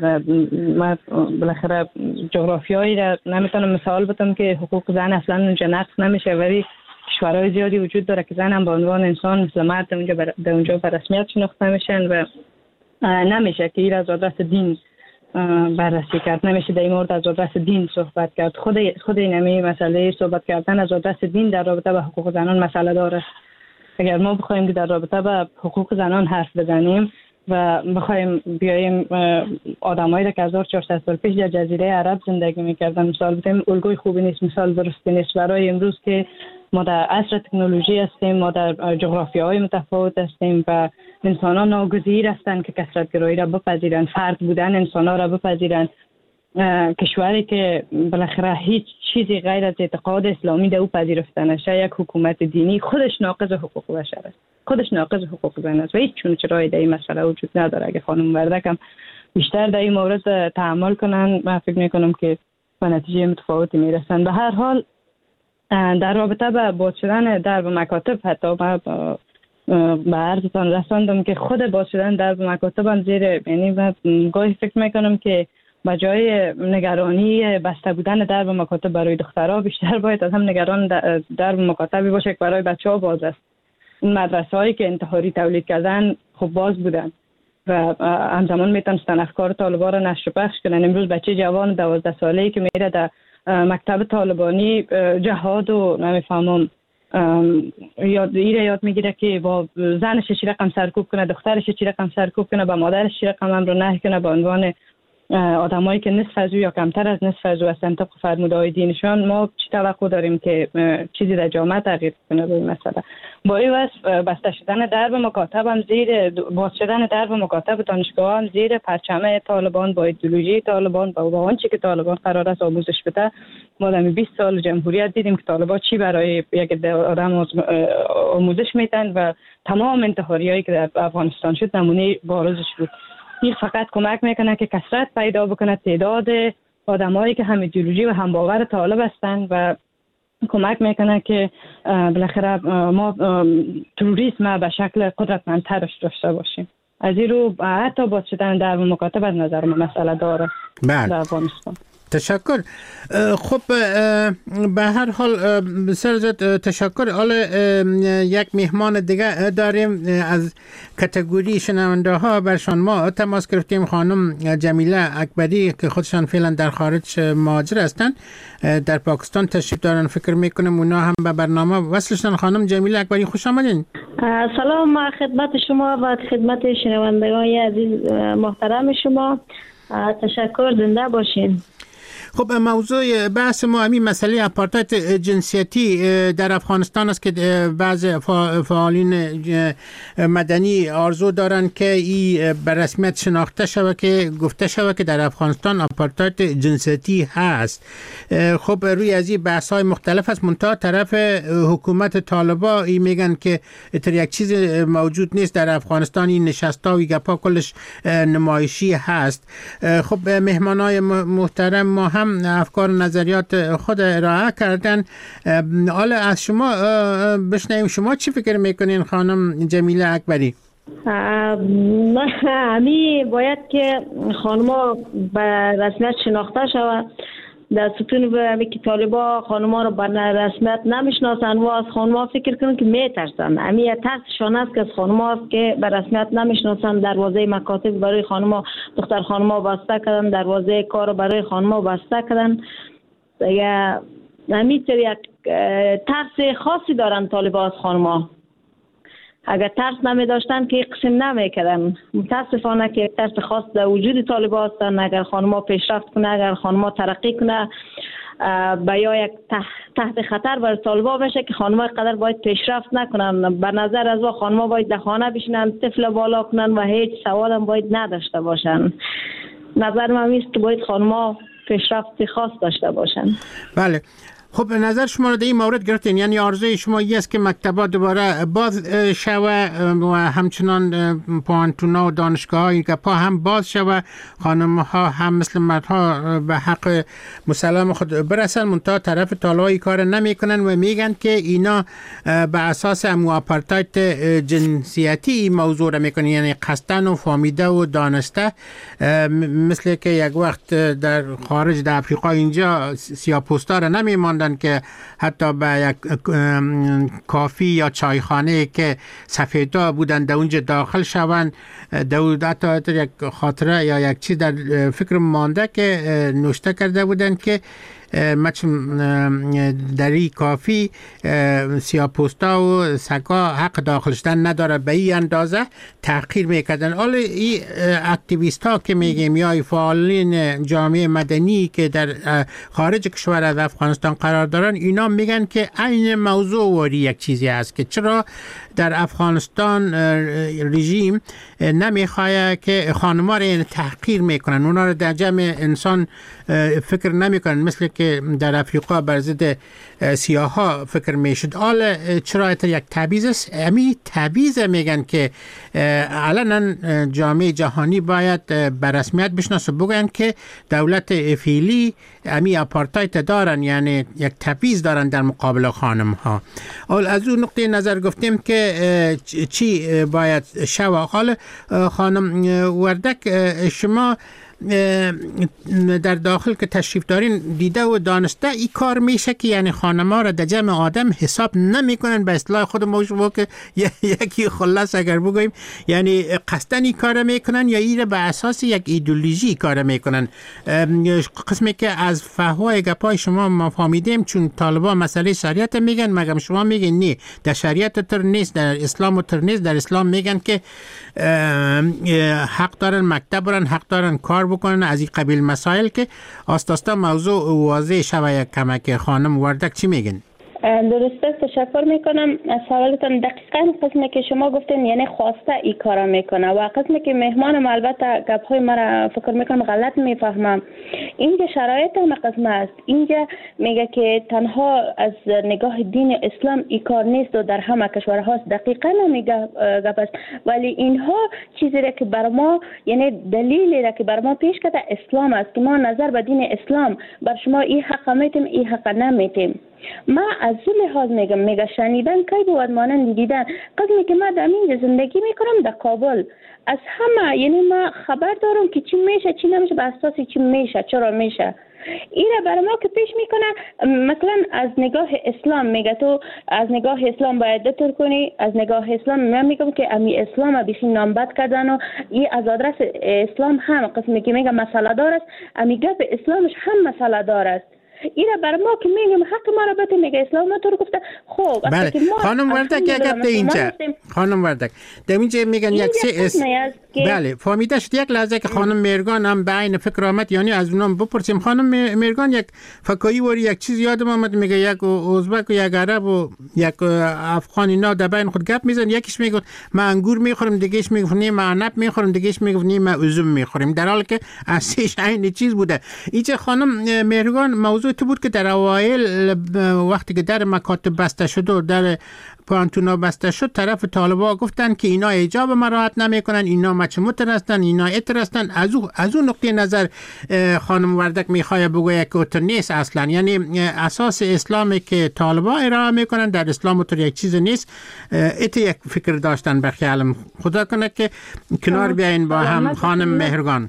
ما بالاخره جغرافیایی را نمیتونم مثال بدم که حقوق زن اصلا اونجا نقص نمیشه، ولی کشورهای زیادی وجود داره که زن هم به عنوان انسان مثل مرد اونجا بر در اونجا به رسمیت شناخته میشن و نمیشه که این از آدرس دین بررسی کرد، نمیشه در این مورد از آدرس دین صحبت کرد. خود خود اینمی مسئله صحبت کردن از آدرس دین در رابطه با حقوق زنان مسئله داره. اگر ما بخوایم که در رابطه با حقوق زنان حرف بزنیم و بخوایم بیایم آدمایی که هزار و چهارصد سال پیش در جزیره عرب زندگی میکردن مثال بزنیم، الگوی خوبی نیست، مثال درستی نیست برای امروز که ما در عصر تکنولوژی هستیم، ما در جغرافیاهای متفاوت هستیم و انسان ها ناگزیر هستند که کثرت گرایی را بپذیرند، فرد بودن انسان ها را بپذیرند. کشوری که بالاخره هیچ چیزی غیر از اعتقاد اسلامی در او پذیرفته نشه، یک حکومت دینی، خودش ناقض حقوق بشر است، خودش ناقض حقوق زن است و هیچ چون چرایی در این مسئله وجود نداره. اگه خانم وردک هم بیشتر در این مورد تحمل کنن، من فکر میکنم که به نتیجه متفاوتی میرسن. به هر حال در رابطه با باز شدن درب مکاتب، حتی من به عرضتان رساندم که خود باز شدن درب مکاتب هم زیر، یعنی من گاهی فکر میکنم که به جای نگرانی بسته بودن درب مکاتب برای دخترها، بیشتر باید از هم نگران درب مکاتبی باشه که برای بچه ها باز است. این مدرسه هایی که انتحاری تولید کردن خب باز بودن و همزمان میتونستن افکار طالبان را نشر و پخش کنن. امروز بچه جوان دوازده ساله‌ای که میره در مکتب طالبانی جهاد و نمیفهمم یاد ایره یاد میگیره که با زنش چی رقم سرکوب کنه، دخترش چی رقم سرکوب کنه، با مادرش چی رقم امر نهی کنه به عنوان آدمایی که نصف از او یا کمتر از نصف از او هستن طبق فرموده های دینشان. ما چی توقع داریم که چیزی در جامعه تغییر کنه به این مسئله؟ با این وصف بسته شدن درب مکاتب هم زیر باز شدن درب مکاتب دانشگاه هم زیر پرچم طالبان، با ایدئولوژی طالبان، با آنچه که طالبان قرار است آموزش بده. ما در بیست سال جمهوریت دیدیم که طالبان چی برای یک آدم آموزش میدن و تمام انتحاریایی که در افغانستان شد نمونه بارزش بود. این فقط کمک میکنه که کثرت پیدا بکنه تعداد آدمایی که هم ایدئولوژی و هم باور طالب هستند و کمک میکنه که بالاخره ما تروریسم به شکل قدرتمندترش داشته باشیم. از این رو حتی باز شدن در مکاتب از نظر من مسئله داره در افغانستان. تشکر. خب به هر حال بسیار زیاد تشکر. حالا یک مهمان دیگه داریم از کاتگوری شنونده ها. برشان ما تماس گرفتیم، خانم جمیله اکبری که خودشان فعلا در خارج مهاجر هستند، در پاکستان تشریف دارن. فکر میکنم اونا هم به برنامه وصلشن. خانم جمیله اکبری خوش آمدین. سلام خدمت شما و خدمت شنوندگان عزیز محترم شما. تشکر، زنده باشین. خب موضوع بحث ما همین مسئله آپارتاید جنسیتی در افغانستان است که بعض فعالین مدنی آرزو دارن که این به رسمیت شناخته شود که گفته شود که در افغانستان آپارتاید جنسیتی هست. خب روی از این بحث های مختلف است، منتها طرف حکومت طالبان این میگن که تر یک چیز موجود نیست در افغانستان، این نشستا و گپا کلش نمایشی هست. خب مهمانای محترم ما هم افکار و نظریات خود ارائه کردن. حالا از شما بشنویم، شما چی فکر میکنین خانم جمیله اکبری؟ همی باید که خانما به رسمیت شناخته شود. در ستون به که طالبا خانما رو به رسمیت نمیشناسن و از خانما فکر کنن که میترسن. همی ترسشان است که از خانما است که به رسمیت نمیشناسن. دروازه مکاتب برای خانما، دختر خانما بسته کردن، دروازه کار برای خانما بسته کردن. دیگه همی تر یک ترس خاصی دارن طالبا از خانما. اگر ترس نمی داشتن که قسم نمی کردن. متاسفانه که یک ترس خاص در وجود طالبا هستن. اگر خانما پیشرفت کنه، اگر خانما ترقی کنه، به یا یک تحت خطر بر طالبا بشه که خانما قدر باید پیشرفت نکنن. به نظر از او خانما باید در خانه بشینن، طفل بالا کنن و هیچ سواد هم باید نداشته باشن. نظر من است که باید خانما پیشرفت خاص داشته باشن. بله. خب نظر شما رو در این مورد گرفتین، یعنی آرزوی شما این است که مکتبات دوباره باز شوه و همچنان پوانتونا و دانشگاه های گپا هم باز شوه، خانم ها هم مثل مردها به حق مسلم خود برسن، منتها طرف طالبای کار نمی کنن و میگن که اینا به اساس امو آپارتاید جنسیتی موضوع را میکنن، یعنی قصدن و فامیده و دانسته. مثل که یک وقت در خارج در افریقا اینجا سیاه‌پوستا را نمیماندن که حتی به یک کافی یا چایخانه که سفیدا بودن در اونجا داخل شوند. حتی یک خاطره یا یک چیز در فکر مانده که نوشته کرده بودن که در این کافی سیاه‌پوستا و سگا حق داخل شدن نداره. به این اندازه تحقیر میکردن. حالا این اکتیویست ها که میگیم یا فعالین جامعه مدنی که در خارج کشور از افغانستان قرار دارن، اینا میگن که عین موضوع واری یک چیزی هست که چرا در افغانستان رژیم نمیخواه که خانم‌ها را تحقیر میکنن، اونا را در جمع انسان فکر نمیکنن، مثل که در افریقا بر ضد سیاها فکر میشد. حالا چرا یک تبعیض است؟ امی تبعیض میگن که علنا جامعه جهانی باید به رسمیت بشناسه، بگن که دولت فعلی امی آپارتاید دارن، یعنی یک تبعیض دارن در مقابل خانم ها. حالا از اون نقطه نظر گفتیم که چی باید شود. حالا خانم وردک، شما در داخل که تشریف دارین دیده و دانسته این کار میشه که یعنی خانم‌ها را در جمع آدم حساب نمیکنن، به اصطلاح خود ما که یکی خلاص اگر بگویم یعنی قصدن این کار میکنن یا این به اساس یک ایدئولوژی کار میکنن. قسمی که از فحوای گپای شما ما فهمیدیم، چون طالبان مسئله شریعت میگن، مگم شما میگن نه در شریعت تر نیست، در اسلام تر نیست. در اسلام میگن که حق دارن مکتب برن، حق دارن کار بکنن، از این قبیل مسائل که آستاستا موضوع واضح شوه. یک کمک خانم وردک چی میگن؟ درسته، تشکر میکنم از سوالتون. دقیقاً قسمی که شما گفتین یعنی خواسته ای کارا میکنه و قسمی که مهمانم البته گپ‌های مرا فکر میکنم غلط میفهمم. اینجا شرایط هم قسم است. اینجا میگه که تنها از نگاه دین اسلام ای کار نیست و در همه کشورها دقیقاً میگه گپ است، ولی اینها چیزی را که بر ما یعنی دلیلی را که بر ما پیش کرده اسلام است که ما نظر به دین اسلام بر شما ای حق میتیم ای حق نمیتیم. ما از اون لحاظ میگم، میگه شنیدن کی بود مانند دیدن. قسمی که ما در اینجا زندگی میکنم در کابل، از همه یعنی ما خبر دارم که چی میشه چی نمیشه، به اساس چی میشه چرا میشه. اینا برای ما که پیش میکنه، مثلا از نگاه اسلام میگه تو از نگاه اسلام باید دتر کنی، از نگاه اسلام من میگم که امی اسلام بیشی نامبد کردن و این از آدرس اسلام هم قسمی که میگه مسئله دار است، امی گپ اسلامش هم مسئله دار است. اینا برای ما که میگم حق ما را بده، میگه اسلام ما تو رو گفته. خب بله خانم وردک یک گپ ده اینجا، خانم وردک در اینجا میگن یک سه اس بله فهمیده شد. یک لحظه که خانم میرگان هم به عین فکر آمد، یعنی از اونم بپرسیم. خانم میرگان یک فکایی وری یک چیز یادم آمد، میگه یک ازبک و یک عرب و یک افغان اینا در بین خود گپ میزن، یکیش میگه ما انگور میخوریم، دیگهش میگه نه ما عنب میخوریم، دیگهش میگه نه ما üzüm میخوریم، در حالی که اصلیش عین چیز بوده. اینجا خانم میرگان موضوع تو بود که در اوایل وقتی که در مکاتب بسته شد و در پانتونا بسته شد، طرف طالبا گفتن که اینا حجاب مراعات نمیکنن، اینا مچموتر هستن، اینا اتر هستن. از او از اون نقطه نظر خانم وردک میخواد بگه که اتر نیست اصلا، یعنی اساس اسلامی که طالبا ارائه میکنن در اسلام اتر یک چیز نیست. ات یک فکر داشتن به خیالم. خدا کنه که کنار بیاین با هم. خانم مهرگان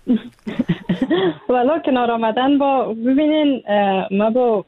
والا کنار آمدن با ببینین، ما با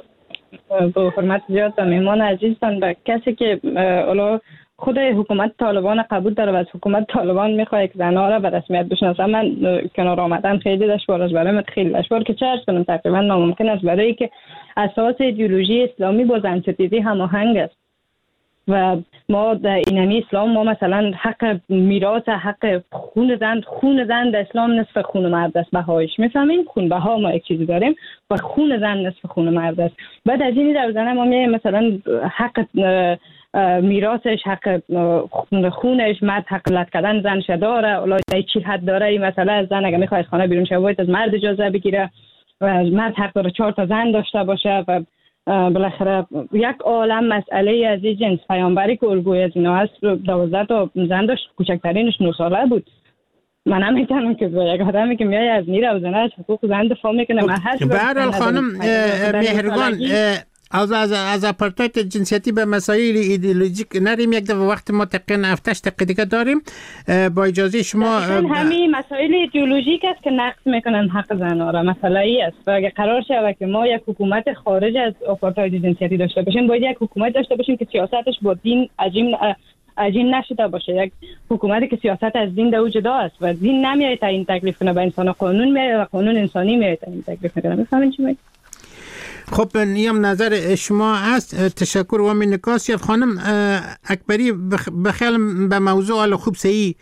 با حرمت زیاد و میمان عزیزتان به کسی که اولا خود حکومت طالبان قبول داره و از حکومت طالبان میخواه که زنها را به رسمیت بشناسه، من کنار آمدن خیلی دشوار است برای من، خیلی دشوار که چه ارز کنم، تقریبا ناممکن است، برای که اساس ایدئولوژی اسلامی با زن ستیزی هماهنگ است و ما در اینمی اسلام ما مثلا حق میراث، حق خون زن، خون زن در اسلام نصف خون مرد است، بهایش میفهمیم خون بها ما یک چیزی داریم و خون زن نصف خون مرد است. بعد از این در زن ما میایم مثلا حق میراثش، حق خونش، مرد حق لط کردن زنش داره، اولای چی حد داره. این مثلا از زن اگه میخواد از خانه بیرون شه باید از مرد اجازه بگیره، مرد حق داره چهار تا زن داشته باشه و بالاخره یک عالم مسئله از این جنس. پیامبری که الگوی از اینا هست دوازده تا زن داشت، کوچکترینش نه ساله بود. من هم میتونم که با یک آدمی که میای از نیر و زنه از حقوق زن دفاع میکنه. من هست به هر حال خانم مهرگان از از از آپارتاید جنسیتی به مسائل ایدئولوژیک نریم، یک دفعه وقت ما تقریبا هفتش دقیقه دیگه داریم. با اجازه شما همین مسائل ایدئولوژیک است که نقض میکنن حق زنها را. مسئله ای است و اگه قرار شود که ما یک حکومت خارج از آپارتاید جنسیتی داشته باشیم، باید یک حکومت داشته باشیم که سیاستش با دین عجین عجین نشده باشه، یک حکومتی که سیاست از دین در جدا است و دین نمیاد تعیین تکلیف کنه به انسان، قانون میاد و قانون انسانی میاد تعیین تکلیف کنه. میفهمین چی میگم؟ خب نیم نظر شما است. تشکر و من نکاسی خانم اکبری بخیال به موضوع حالا خوب صحیح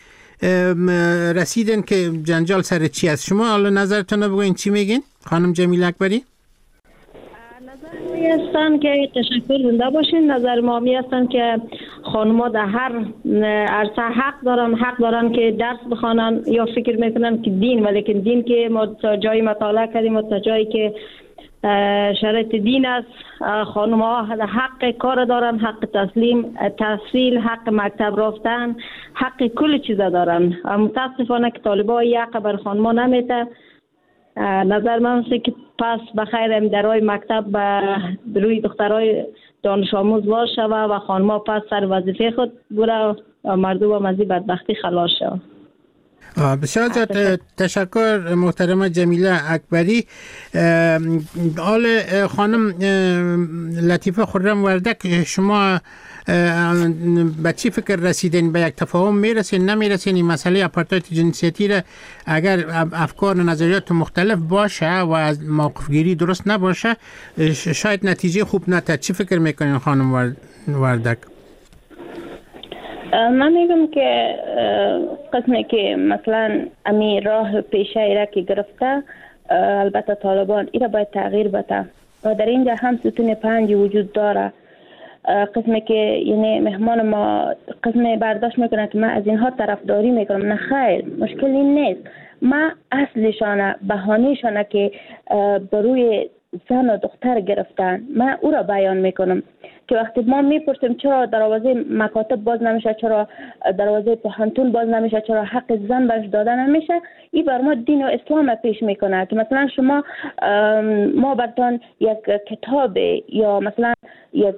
رسیدن که جنجال سر چی است. شما حالا نظرتون رو بگوین چی میگین خانم جمیله اکبری؟ نظر می هستن که تشکر زنده باشین. نظر ما می هستن که خانم‌ها در هر عرصه حق دارن، حق دارن که درس بخوانن یا فکر میکنن که دین، ولیکن دین که ما تا جای مطالعه کردیم و تا جایی که شرط دین است، خانم ها حق کار دارن، حق تسلیم تحصیل، حق مکتب رفتن، حق کل چیزا دارن. متاسفانه که طالبان یک بر خانم ها نمیته. نظر من است که پس بخیر درای مکتب به روی دخترای دانش آموز باشه و خانم ها پس سر وظیفه خود بره و مردم از این بدبختی خلاص شود. بسیار زیاد تشکر محترم جمیله اکبری. آل خانم لطیفه خرم وردک، شما به چی فکر رسیدین؟ به یک تفاهم میرسین نمیرسین؟ این مسئله آپارتاید جنسیتی را اگر افکار و نظریات مختلف باشه و از موقف گیری درست نباشه شاید نتیجه خوب نده. چی فکر میکنین خانم وردک؟ من میگم که قسمی که مثلا امی راه پیشه ایره که گرفته، البته طالبان ایره باید تغییر بده و در اینجا هم ستون پنج وجود داره. قسمی که یعنی مهمان ما قسمی برداشت میکنه که من از اینها طرفداری میکنم، نه خیر، مشکلی نیست. ما اصلشانه بهانهشانه که بروی زن و دختر گرفتن. من او را بیان میکنم که وقتی ما میپرسیم چرا دروازه مکاتب باز نمیشه، چرا دروازه پوهنتون باز نمیشه، چرا حق زن برش داده نمیشه، این بر ما دین و اسلام پیش میکنه که مثلا شما ما برتان یک کتاب یا مثلا یک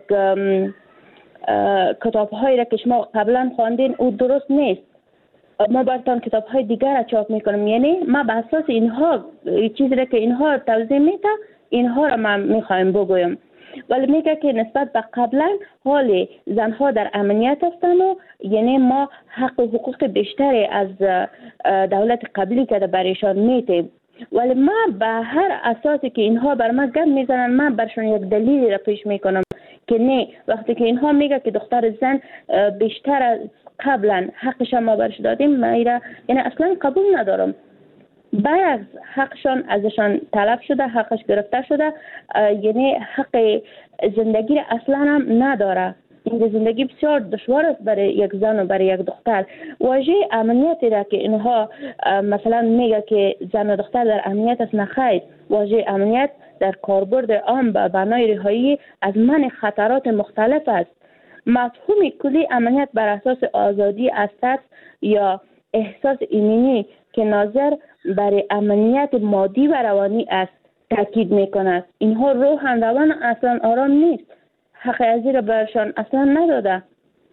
کتاب هایی را که شما قبلا خواندین او درست نیست، ما برتان کتاب های دیگر را چاپ میکنم. یعنی ما به اساس اینها چیزی را که اینها توضیح میده اینها را من میخوایم بگویم. ولی میگه که نسبت به قبلا حال زنها در امنیت هستند و یعنی ما حق و حقوق بیشتری از دولت قبلی که برایشان میتیم. ولی ما به هر اساسی که اینها بر ما گپ میزنن من برشون یک دلیلی را پیش میکنم که نه، وقتی که اینها میگه که دختر زن بیشتر از قبلا حقش ما برش دادیم، من ایره یعنی اصلا قبول ندارم. برعکس حقشان ازشان طلب شده، حقش گرفته شده، یعنی حق زندگی را اصلا هم نداره. این زندگی بسیار دشوار است برای یک زن و برای یک دختر. واژه امنیتی را که اینها مثلا میگه که زن و دختر در امنیت است، نخیر. واژه امنیت در کاربرد عام به معنای رهایی از منع خطرات مختلف است. مفهوم کلی امنیت بر اساس آزادی از ترس یا احساس ایمنی که ناظر برای امنیت مادی و روانی است تاکید میکند. اینها روح هم روان اصلا آرام نیست، حق ازی را برشان اصلا نداده.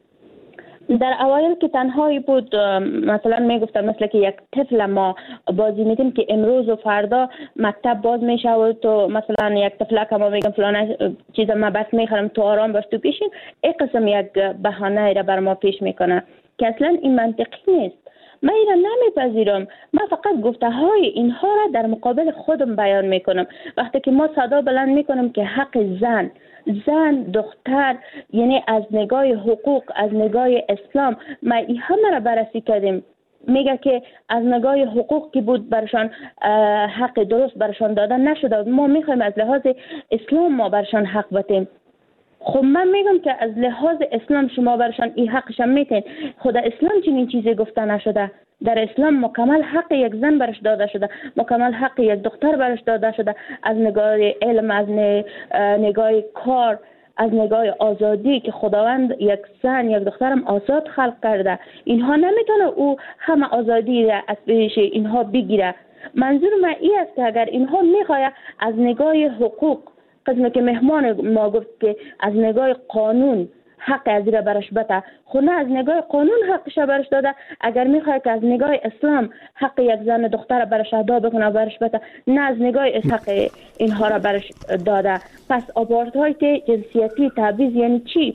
در اوایل که تنهایی بود، مثلا میگفتم مثل که یک طفل ما بازی میدیم که امروز و فردا مکتب باز میشه و تو مثلا یک طفل که ما میگم فلان چیز ما بس میخرم تو آرام باش تو پیشین، این قسم یک بهانه را بر ما پیش میکنه که اصلا این منطقی نیست. من اینا نمیپذیرم. من فقط گفته های اینها را در مقابل خودم بیان میکنم. وقتی که ما صدا بلند میکنم که حق زن زن دختر یعنی از نگاه حقوق، از نگاه اسلام ما این همه را بررسی کردیم. میگه که از نگاه حقوق که بود برشان حق درست برشان دادن نشده، ما میخوایم از لحاظ اسلام ما برشان حق بدیم. خب من میگم که از لحاظ اسلام شما برشان این حقش میتین. خدا اسلام چنین چیزی گفته نشده. در اسلام مکمل حق یک زن برش داده شده، مکمل حق یک دختر برش داده شده، از نگاه علم، از نگاه کار، از نگاه آزادی که خداوند یک زن یک دخترم آزاد خلق کرده. اینها نمیتونه او همه آزادی را از پیش اینها بگیره. منظور من این است که اگر اینها میخواد از نگاه حقوق، قسمی که مهمان ما گفت که از نگاه قانون حق از را برش بده، خب نه از نگاه قانون حقش برش داده. اگر میخواد که از نگاه اسلام حق یک زن دختر برش ادا بکنه برش بده، نه از نگاه حق اینها را برش داده. پس آپارتاید جنسیتی تبعیض یعنی چی؟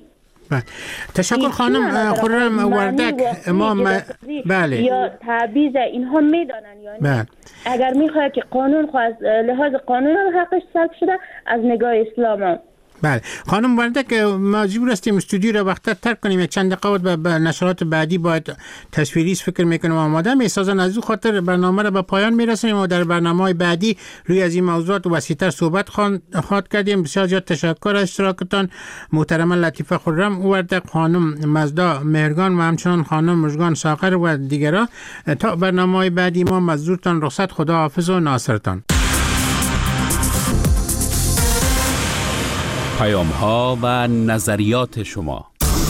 تشکر خانم خرم وردک. ما م... بله یا تبعیض اینها میدانن یعنی بله. اگر میخواد که قانون خو از لحاظ قانون حقش سلب شده از نگاه اسلام هم. بله خانم وردک، مجبور هستیم استودیو را وقتا ترک کنیم. یک چند دقیقه به نشرات بعدی باید تصویری فکر میکنم آماده میسازن. از او خاطر برنامه را به پایان میرسونیم و در برنامه‌های بعدی روی از این موضوعات وسیع‌تر صحبت خواهد کردیم. بسیار زیاد تشکر از اشتراکتان محترمه لطیفه خرم وردک، خانم مزدا مهرگان و همچنان خانم مژگان ساغر و دیگران. تا برنامه‌های بعدی ما مزدورتان رخصت. خدا حافظ و ناصرتان. پیام ها و نظریات شما.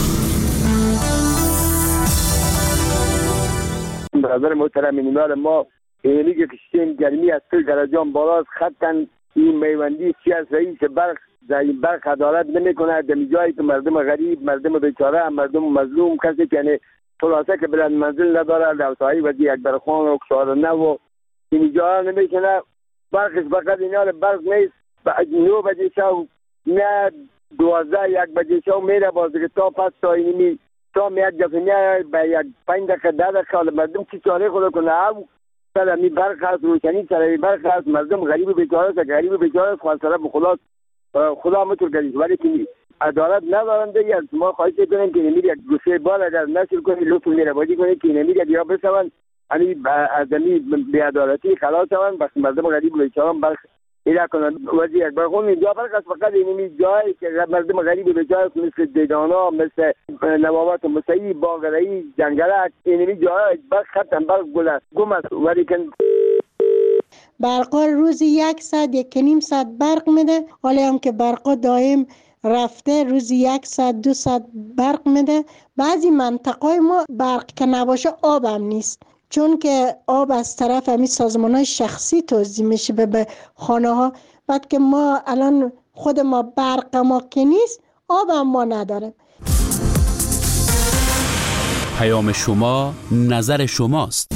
برادر محترم اینوار ما اینی که کشتیم گرمی از سل درجان بالاست، خطاً این میوندی سیاسی که برخ در این برخ عدالت نمی کنه. در جایی که مردم غریب، مردم بیچاره، مردم مظلوم، کسی که یعنی خلاصه که بلند منزل نداره، در سایه وزی اکبر خان و کشار نه و این جا نمی کنه. برخش فقط اینا برخ نیست. نو بجه شو نه دوازده یک بجه شو میره بازده تا پس تا اینمی تا می یک دفعه به یک پنج دقیقه ده دقیقه مردم چی چاره خود کنه. او سر می برخ هست، روشنی سر می برخ هست، مردم غریب بیچاره است، غریب بیچاره است، خواهد طرف خلاص خدا مطور کردید. ولی که عدالت ندارنده. از ما خواهش کنیم که نمیر یک گوشه بال اگر نشر کنی لطف میره بازی کنی که نمیر یک یا بسوان یعنی از دمی بیعدالتی خلاص شوند. بس مردم غریب بیچاره برخ ایرا کنن. وزیر اکبر خان اینجا برخ است فقط اینمی جایی که مردم غریب بیچاره مثل دیدانا، مثل نوابات مسیحی، باغرایی، جنگلک، اینمی جایی برخ ختم برخ گل است گم است. ولی که برقا روزی یک ساعت یک نیم ساعت برق میده، حالا هم که برقا دائم رفته روزی یک ساعت دو ساعت برق میده. بعضی منطقه ما برق که نباشه آب هم نیست، چون که آب از طرف همین سازمان‌های شخصی توزیع میشه به خانه ها. بعد که ما الان خود ما برق ما که نیست، آب هم ما نداریم. پیام شما نظر شماست.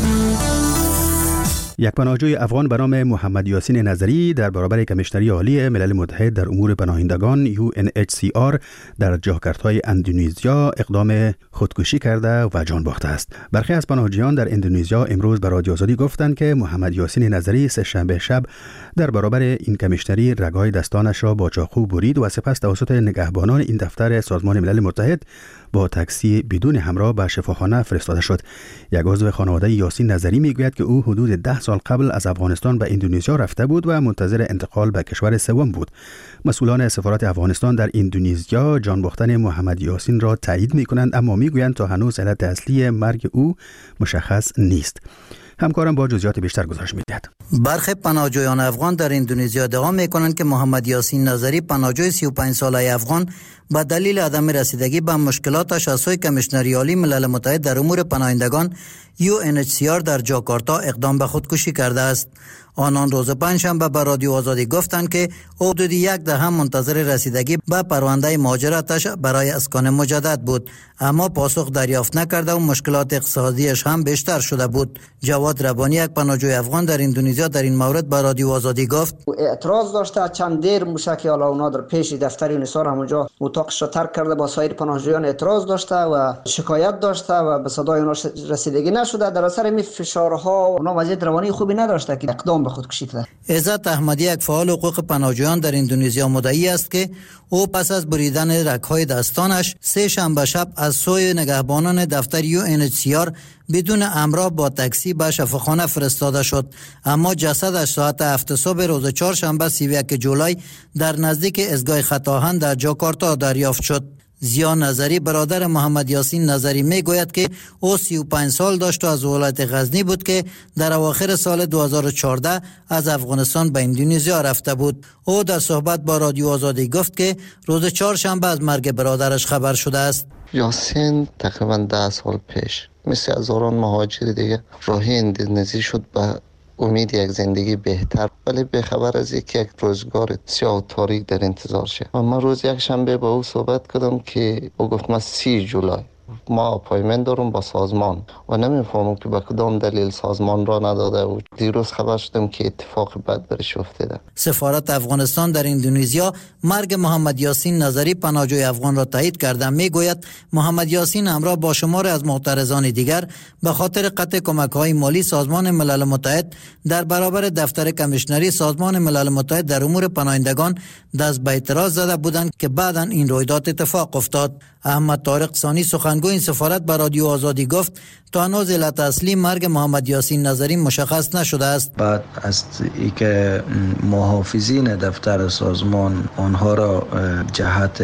یک پناهجوی افغان به نام محمد یاسین نظری در برابر کمیشنری عالی ملل متحد در امور پناهندگان یو ان اچ سی آر در جاکارتای اندونزیا اقدام خودکشی کرده و جان باخته است. برخی از پناهجویان در اندونزیا امروز به رادیو آزادی گفتند که محمد یاسین نظری سه شنبه شب در برابر این کمیشنری رگهای دستانش را با چاقو برید و سپس توسط نگهبانان این دفتر سازمان ملل متحد با تاکسی بدون همراه به شفاخانه فرستاده شد. یک عضو خانواده یاسین نظری میگوید که او حدود ده سال قبل از افغانستان به اندونزیا رفته بود و منتظر انتقال به کشور سوم بود. مسئولان سفارت افغانستان در اندونزیا جان باختن محمد یاسین را تایید میکنند، اما میگویند تا هنوز علت اصلی مرگ او مشخص نیست. همکارم با جزئیات بیشتر گزارش می‌دهد. برخی پناهجویان افغان در اندونزیا ادعا می‌کنند که محمد یاسین نظری پناهجوی سی و پنج ساله افغان به دلیل عدم رسیدگی به مشکلاتش از سوی کمیشنری عالی ملل متحد در امور پناهندگان یو ان اچ سی آر در جاکارتا اقدام به خودکشی کرده است. آنان روز پنجشنبه به رادیو آزادی گفتند که او حدود یک دهه منتظر رسیدگی به پرونده مهاجرتش برای اسکان مجدد بود، اما پاسخ دریافت نکرده و مشکلات اقتصادیش هم بیشتر شده بود. جواد ربانی، یک پناهجوی افغان در اندونزیا، در این مورد به رادیو آزادی گفت اعتراض داشته. چند دیر موشک حالا اونا در پیش دفتر یونیسار همونجا اتاقش را ترک کرده، با سایر پناهجویان اعتراض داشته و شکایت داشته و به صدای اونا رسیدگی نشده. در اثر این فشارها اونا وضعیت روانی خوبی نداشته که اقدام به خودکشی کرده. عزت احمدی، یک فعال حقوق پناهجویان در اندونزیا، مدعی است که او پس از بریدن رگ‌های دستانش سه شنبه شب از سوی نگهبانان دفتر یو ان اچ سی آر بدون همراه با تاکسی به شفاخانه فرستاده شد، اما جسدش ساعت هفت صبح روز چهارشنبه سی و یک جولای در نزدیک ایستگاه خطاهن در جاکارتا دریافت شد. زیا نظری، برادر محمد یاسین نظری، می گوید که او سی و پنج سال داشت و از ولایت غزنی بود که در اواخر سال دو هزار و چهارده از افغانستان به اندونزیا رفته بود. او در صحبت با رادیو آزادی گفت که روز چهارشنبه از مرگ برادرش خبر شده است. یاسین تقریبا ده سال پیش مثل هزاران مهاجر دیگه راه اندونزی شد به امید یک زندگی بهتر، ولی به خبر از یک یک روزگار سیاه و تاریک در انتظار شه. من روز یک شنبه با او صحبت کردم که او گفت من سی جولای ما اپایمنت دارم با سازمان و نمیفهمم که به کدام دلیل سازمان را نداده و دیروز خبر شدم که اتفاق بد برش افتاده. سفارت افغانستان در اندونزیا مرگ محمد یاسین نظری پناهجوی افغان را تایید کرده. میگوید محمد یاسین همراه با شمار از معترضان دیگر به خاطر قطع کمک‌های مالی سازمان ملل متحد در برابر دفتر کمیشنری سازمان ملل متحد در امور پناهندگان دست به اعتراض زده بودند که بعداً این رویداد اتفاق افتاد. احمد طارق ثانی، سخنگوی این سفارت، به رادیو آزادی گفت تا هنوز علت اصلی مرگ محمد یاسین نظری مشخص نشده است. بعد از اینکه محافظین دفتر سازمان آنها را جهت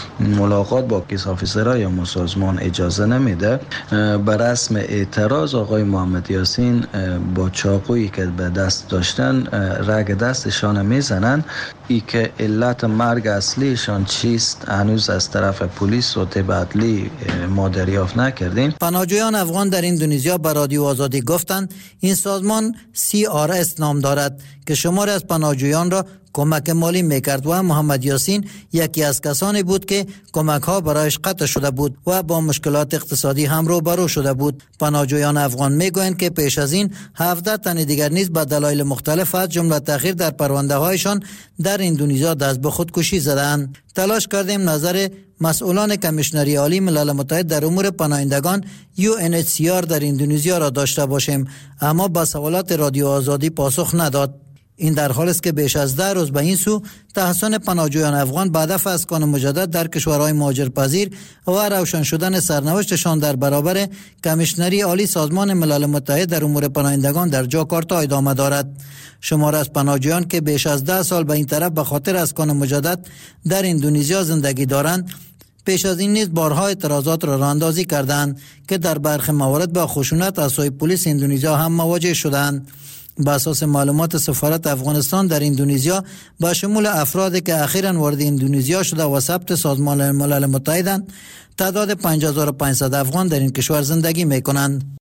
ملاقات با کیس آفیسرای یا سازمان اجازه نمیده، به رسم اعتراض آقای محمد یاسین با چاقویی که به دست داشتن رگ دستشان میزنن. ای که علت مرگ اصلیشان چیست هنوز از طرف پلیس و طب عدلی ما دریافت نکردیم. پناهجویان افغان در اندونزیا به رادیو آزادی گفتند این سازمان سی آر اس نام دارد که شماری از پناهجویان را کمک مالی میکرد و محمد یاسین یکی از کسانی بود که کمک ها برایش قطع شده بود و با مشکلات اقتصادی هم روبرو شده بود. پناهجویان افغان میگویند که پیش از این هفده تن دیگر نیز به دلایل مختلف از جمله تأخیر در پرونده هایشان در اندونزیا دست به خودکشی زدند. تلاش کردیم نظر مسئولان کمیشنری عالی ملل متحد در امور پناهندگان یو ان اچ سی آر در اندونزیا را داشته باشیم، اما با سوالات رادیو آزادی پاسخ نداد. این در حالی است که بیش از ده روز به این سو تحسن پناهجویان افغان به هدف اسکان مجدد در کشورهای مهاجرپذیر و روشن شدن سرنوشتشان در برابر کمیشنری عالی سازمان ملل متحد در امور پناهندگان در جاکارتا ادامه دارد. شمار از پناهجویان که بیش از ده سال به این طرف به خاطر اسکان مجدد در اندونزیا زندگی دارند، پیش از این نیز بارها اعتراضات را راهاندازی کردند که در برخی موارد با خشونت از سوی پلیس اندونزیا هم مواجه شدند. با اساس معلومات سفارت افغانستان در اندونزیا با شمول افرادی که اخیراً وارد اندونزیا شده و ثبت سازمان ملل متحدند، تعداد پنج هزار و پانصد افغان در این کشور زندگی می کنند.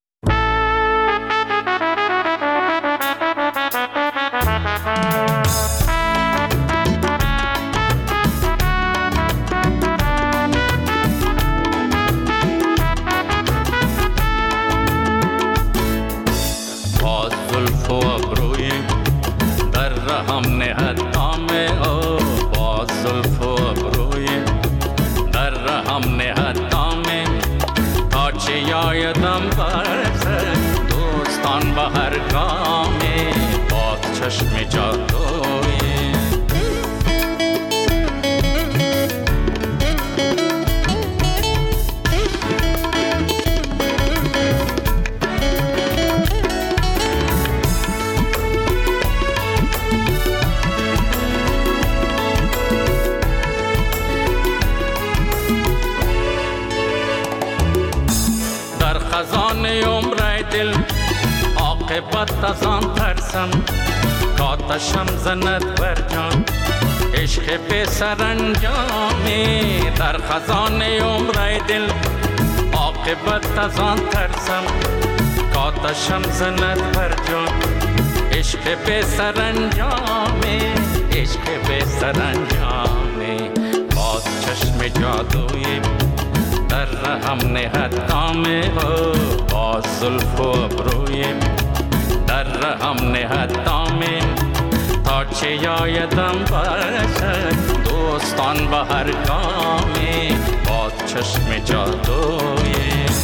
عاقبت از آن ترسم کاتشم زند بر جان عشق به سرانجامی در خزان عمر دل عاقبت از آن ترسم کاتشم زند بر جان عشق به سرانجامی عشق به سرانجامی باز چشم جادویی در رحم نهد دامه با زلف و ابروی در رحم نهد دامه تا چه یایدم برسد دوستان به هر گامی با چشم جادوی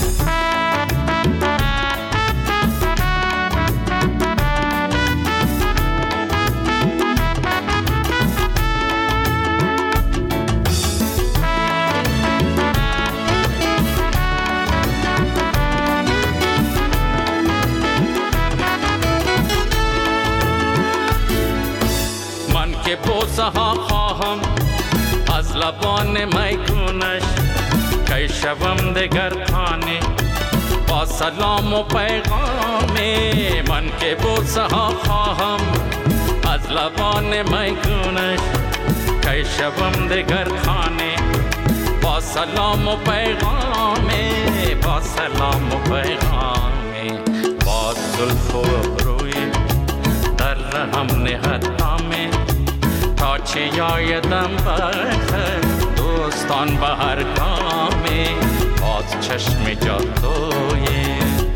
بوسه ها خواهم از لبان میگونش که شوم دگر خانه با سلام و پیغامی من که بوسه ها خواهم از لبان میگونش که شوم دگر خانه با سلام و پیغامی با سلام و پیغامی با زلف و ابروی در رحم نهد آمی تا چه یایدم برخد دوستان به هر گامی باز چشم جادوی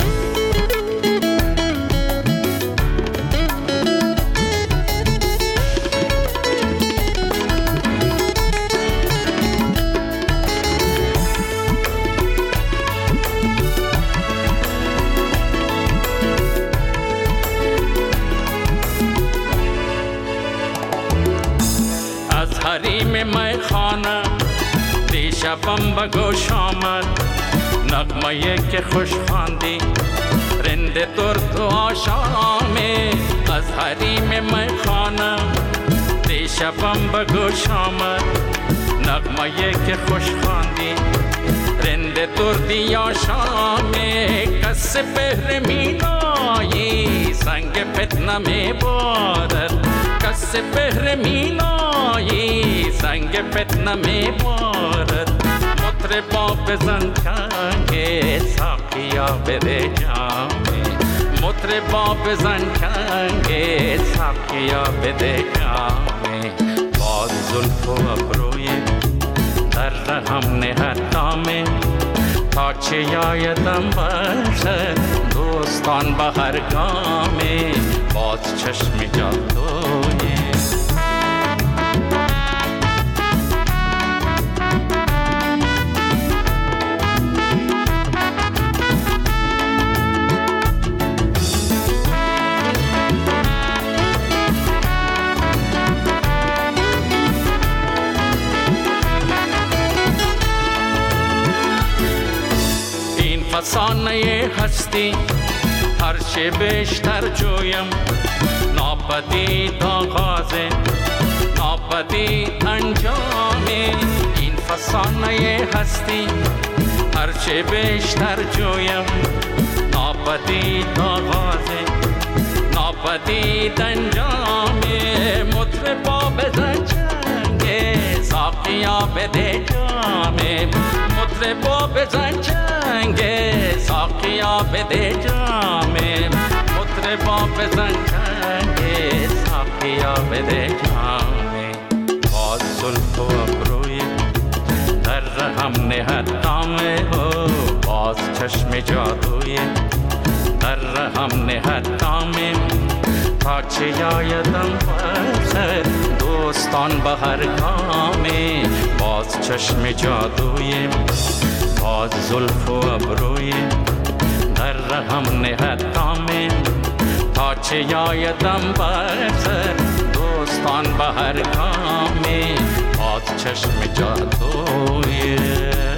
حریم میخانه دیشبم به گوش آمد نغمه که خوش خواندی رند درد و آشامی از حریم میخانه دیشبم به گوش آمد نغمه که خوش خواندی رند دردی آشامی کس بهر مینایی سنگ فتنه میبارد کس بهر مینایی سنگ فتنه میبارد مطربا بزن چنگ ساقیا بده جامی مطربا بزن چنگ ساقیا بده جامی باز زلف و ابروی در رحم نهد دامی تا چه یایدم برشد دوستان به هر گامی باز چشم جادوی فسانه هستی هر چه بیشتر جویم ناپدید آغاز ناپدید انجام این فسانه هستی هر چه بیشتر جویم ناپدید آغاز ناپدید انجام مطربا بزن چنگ ساقیا بده جام مطربا بزن چنگ ساقیا بده جام مطربا بزن چنگ ساقیا بده جام باز زلف و ابروی در رحم نهد دامه باز چشم جادوی در رحم نهد دامه تا چه یایدم بسر دوستان به هر گامه باز چشم جادوی باز زلف و ابروی در رحم نهد دامه تا چه یایدم بسر دوستان به هر گامه باز چشم جادوی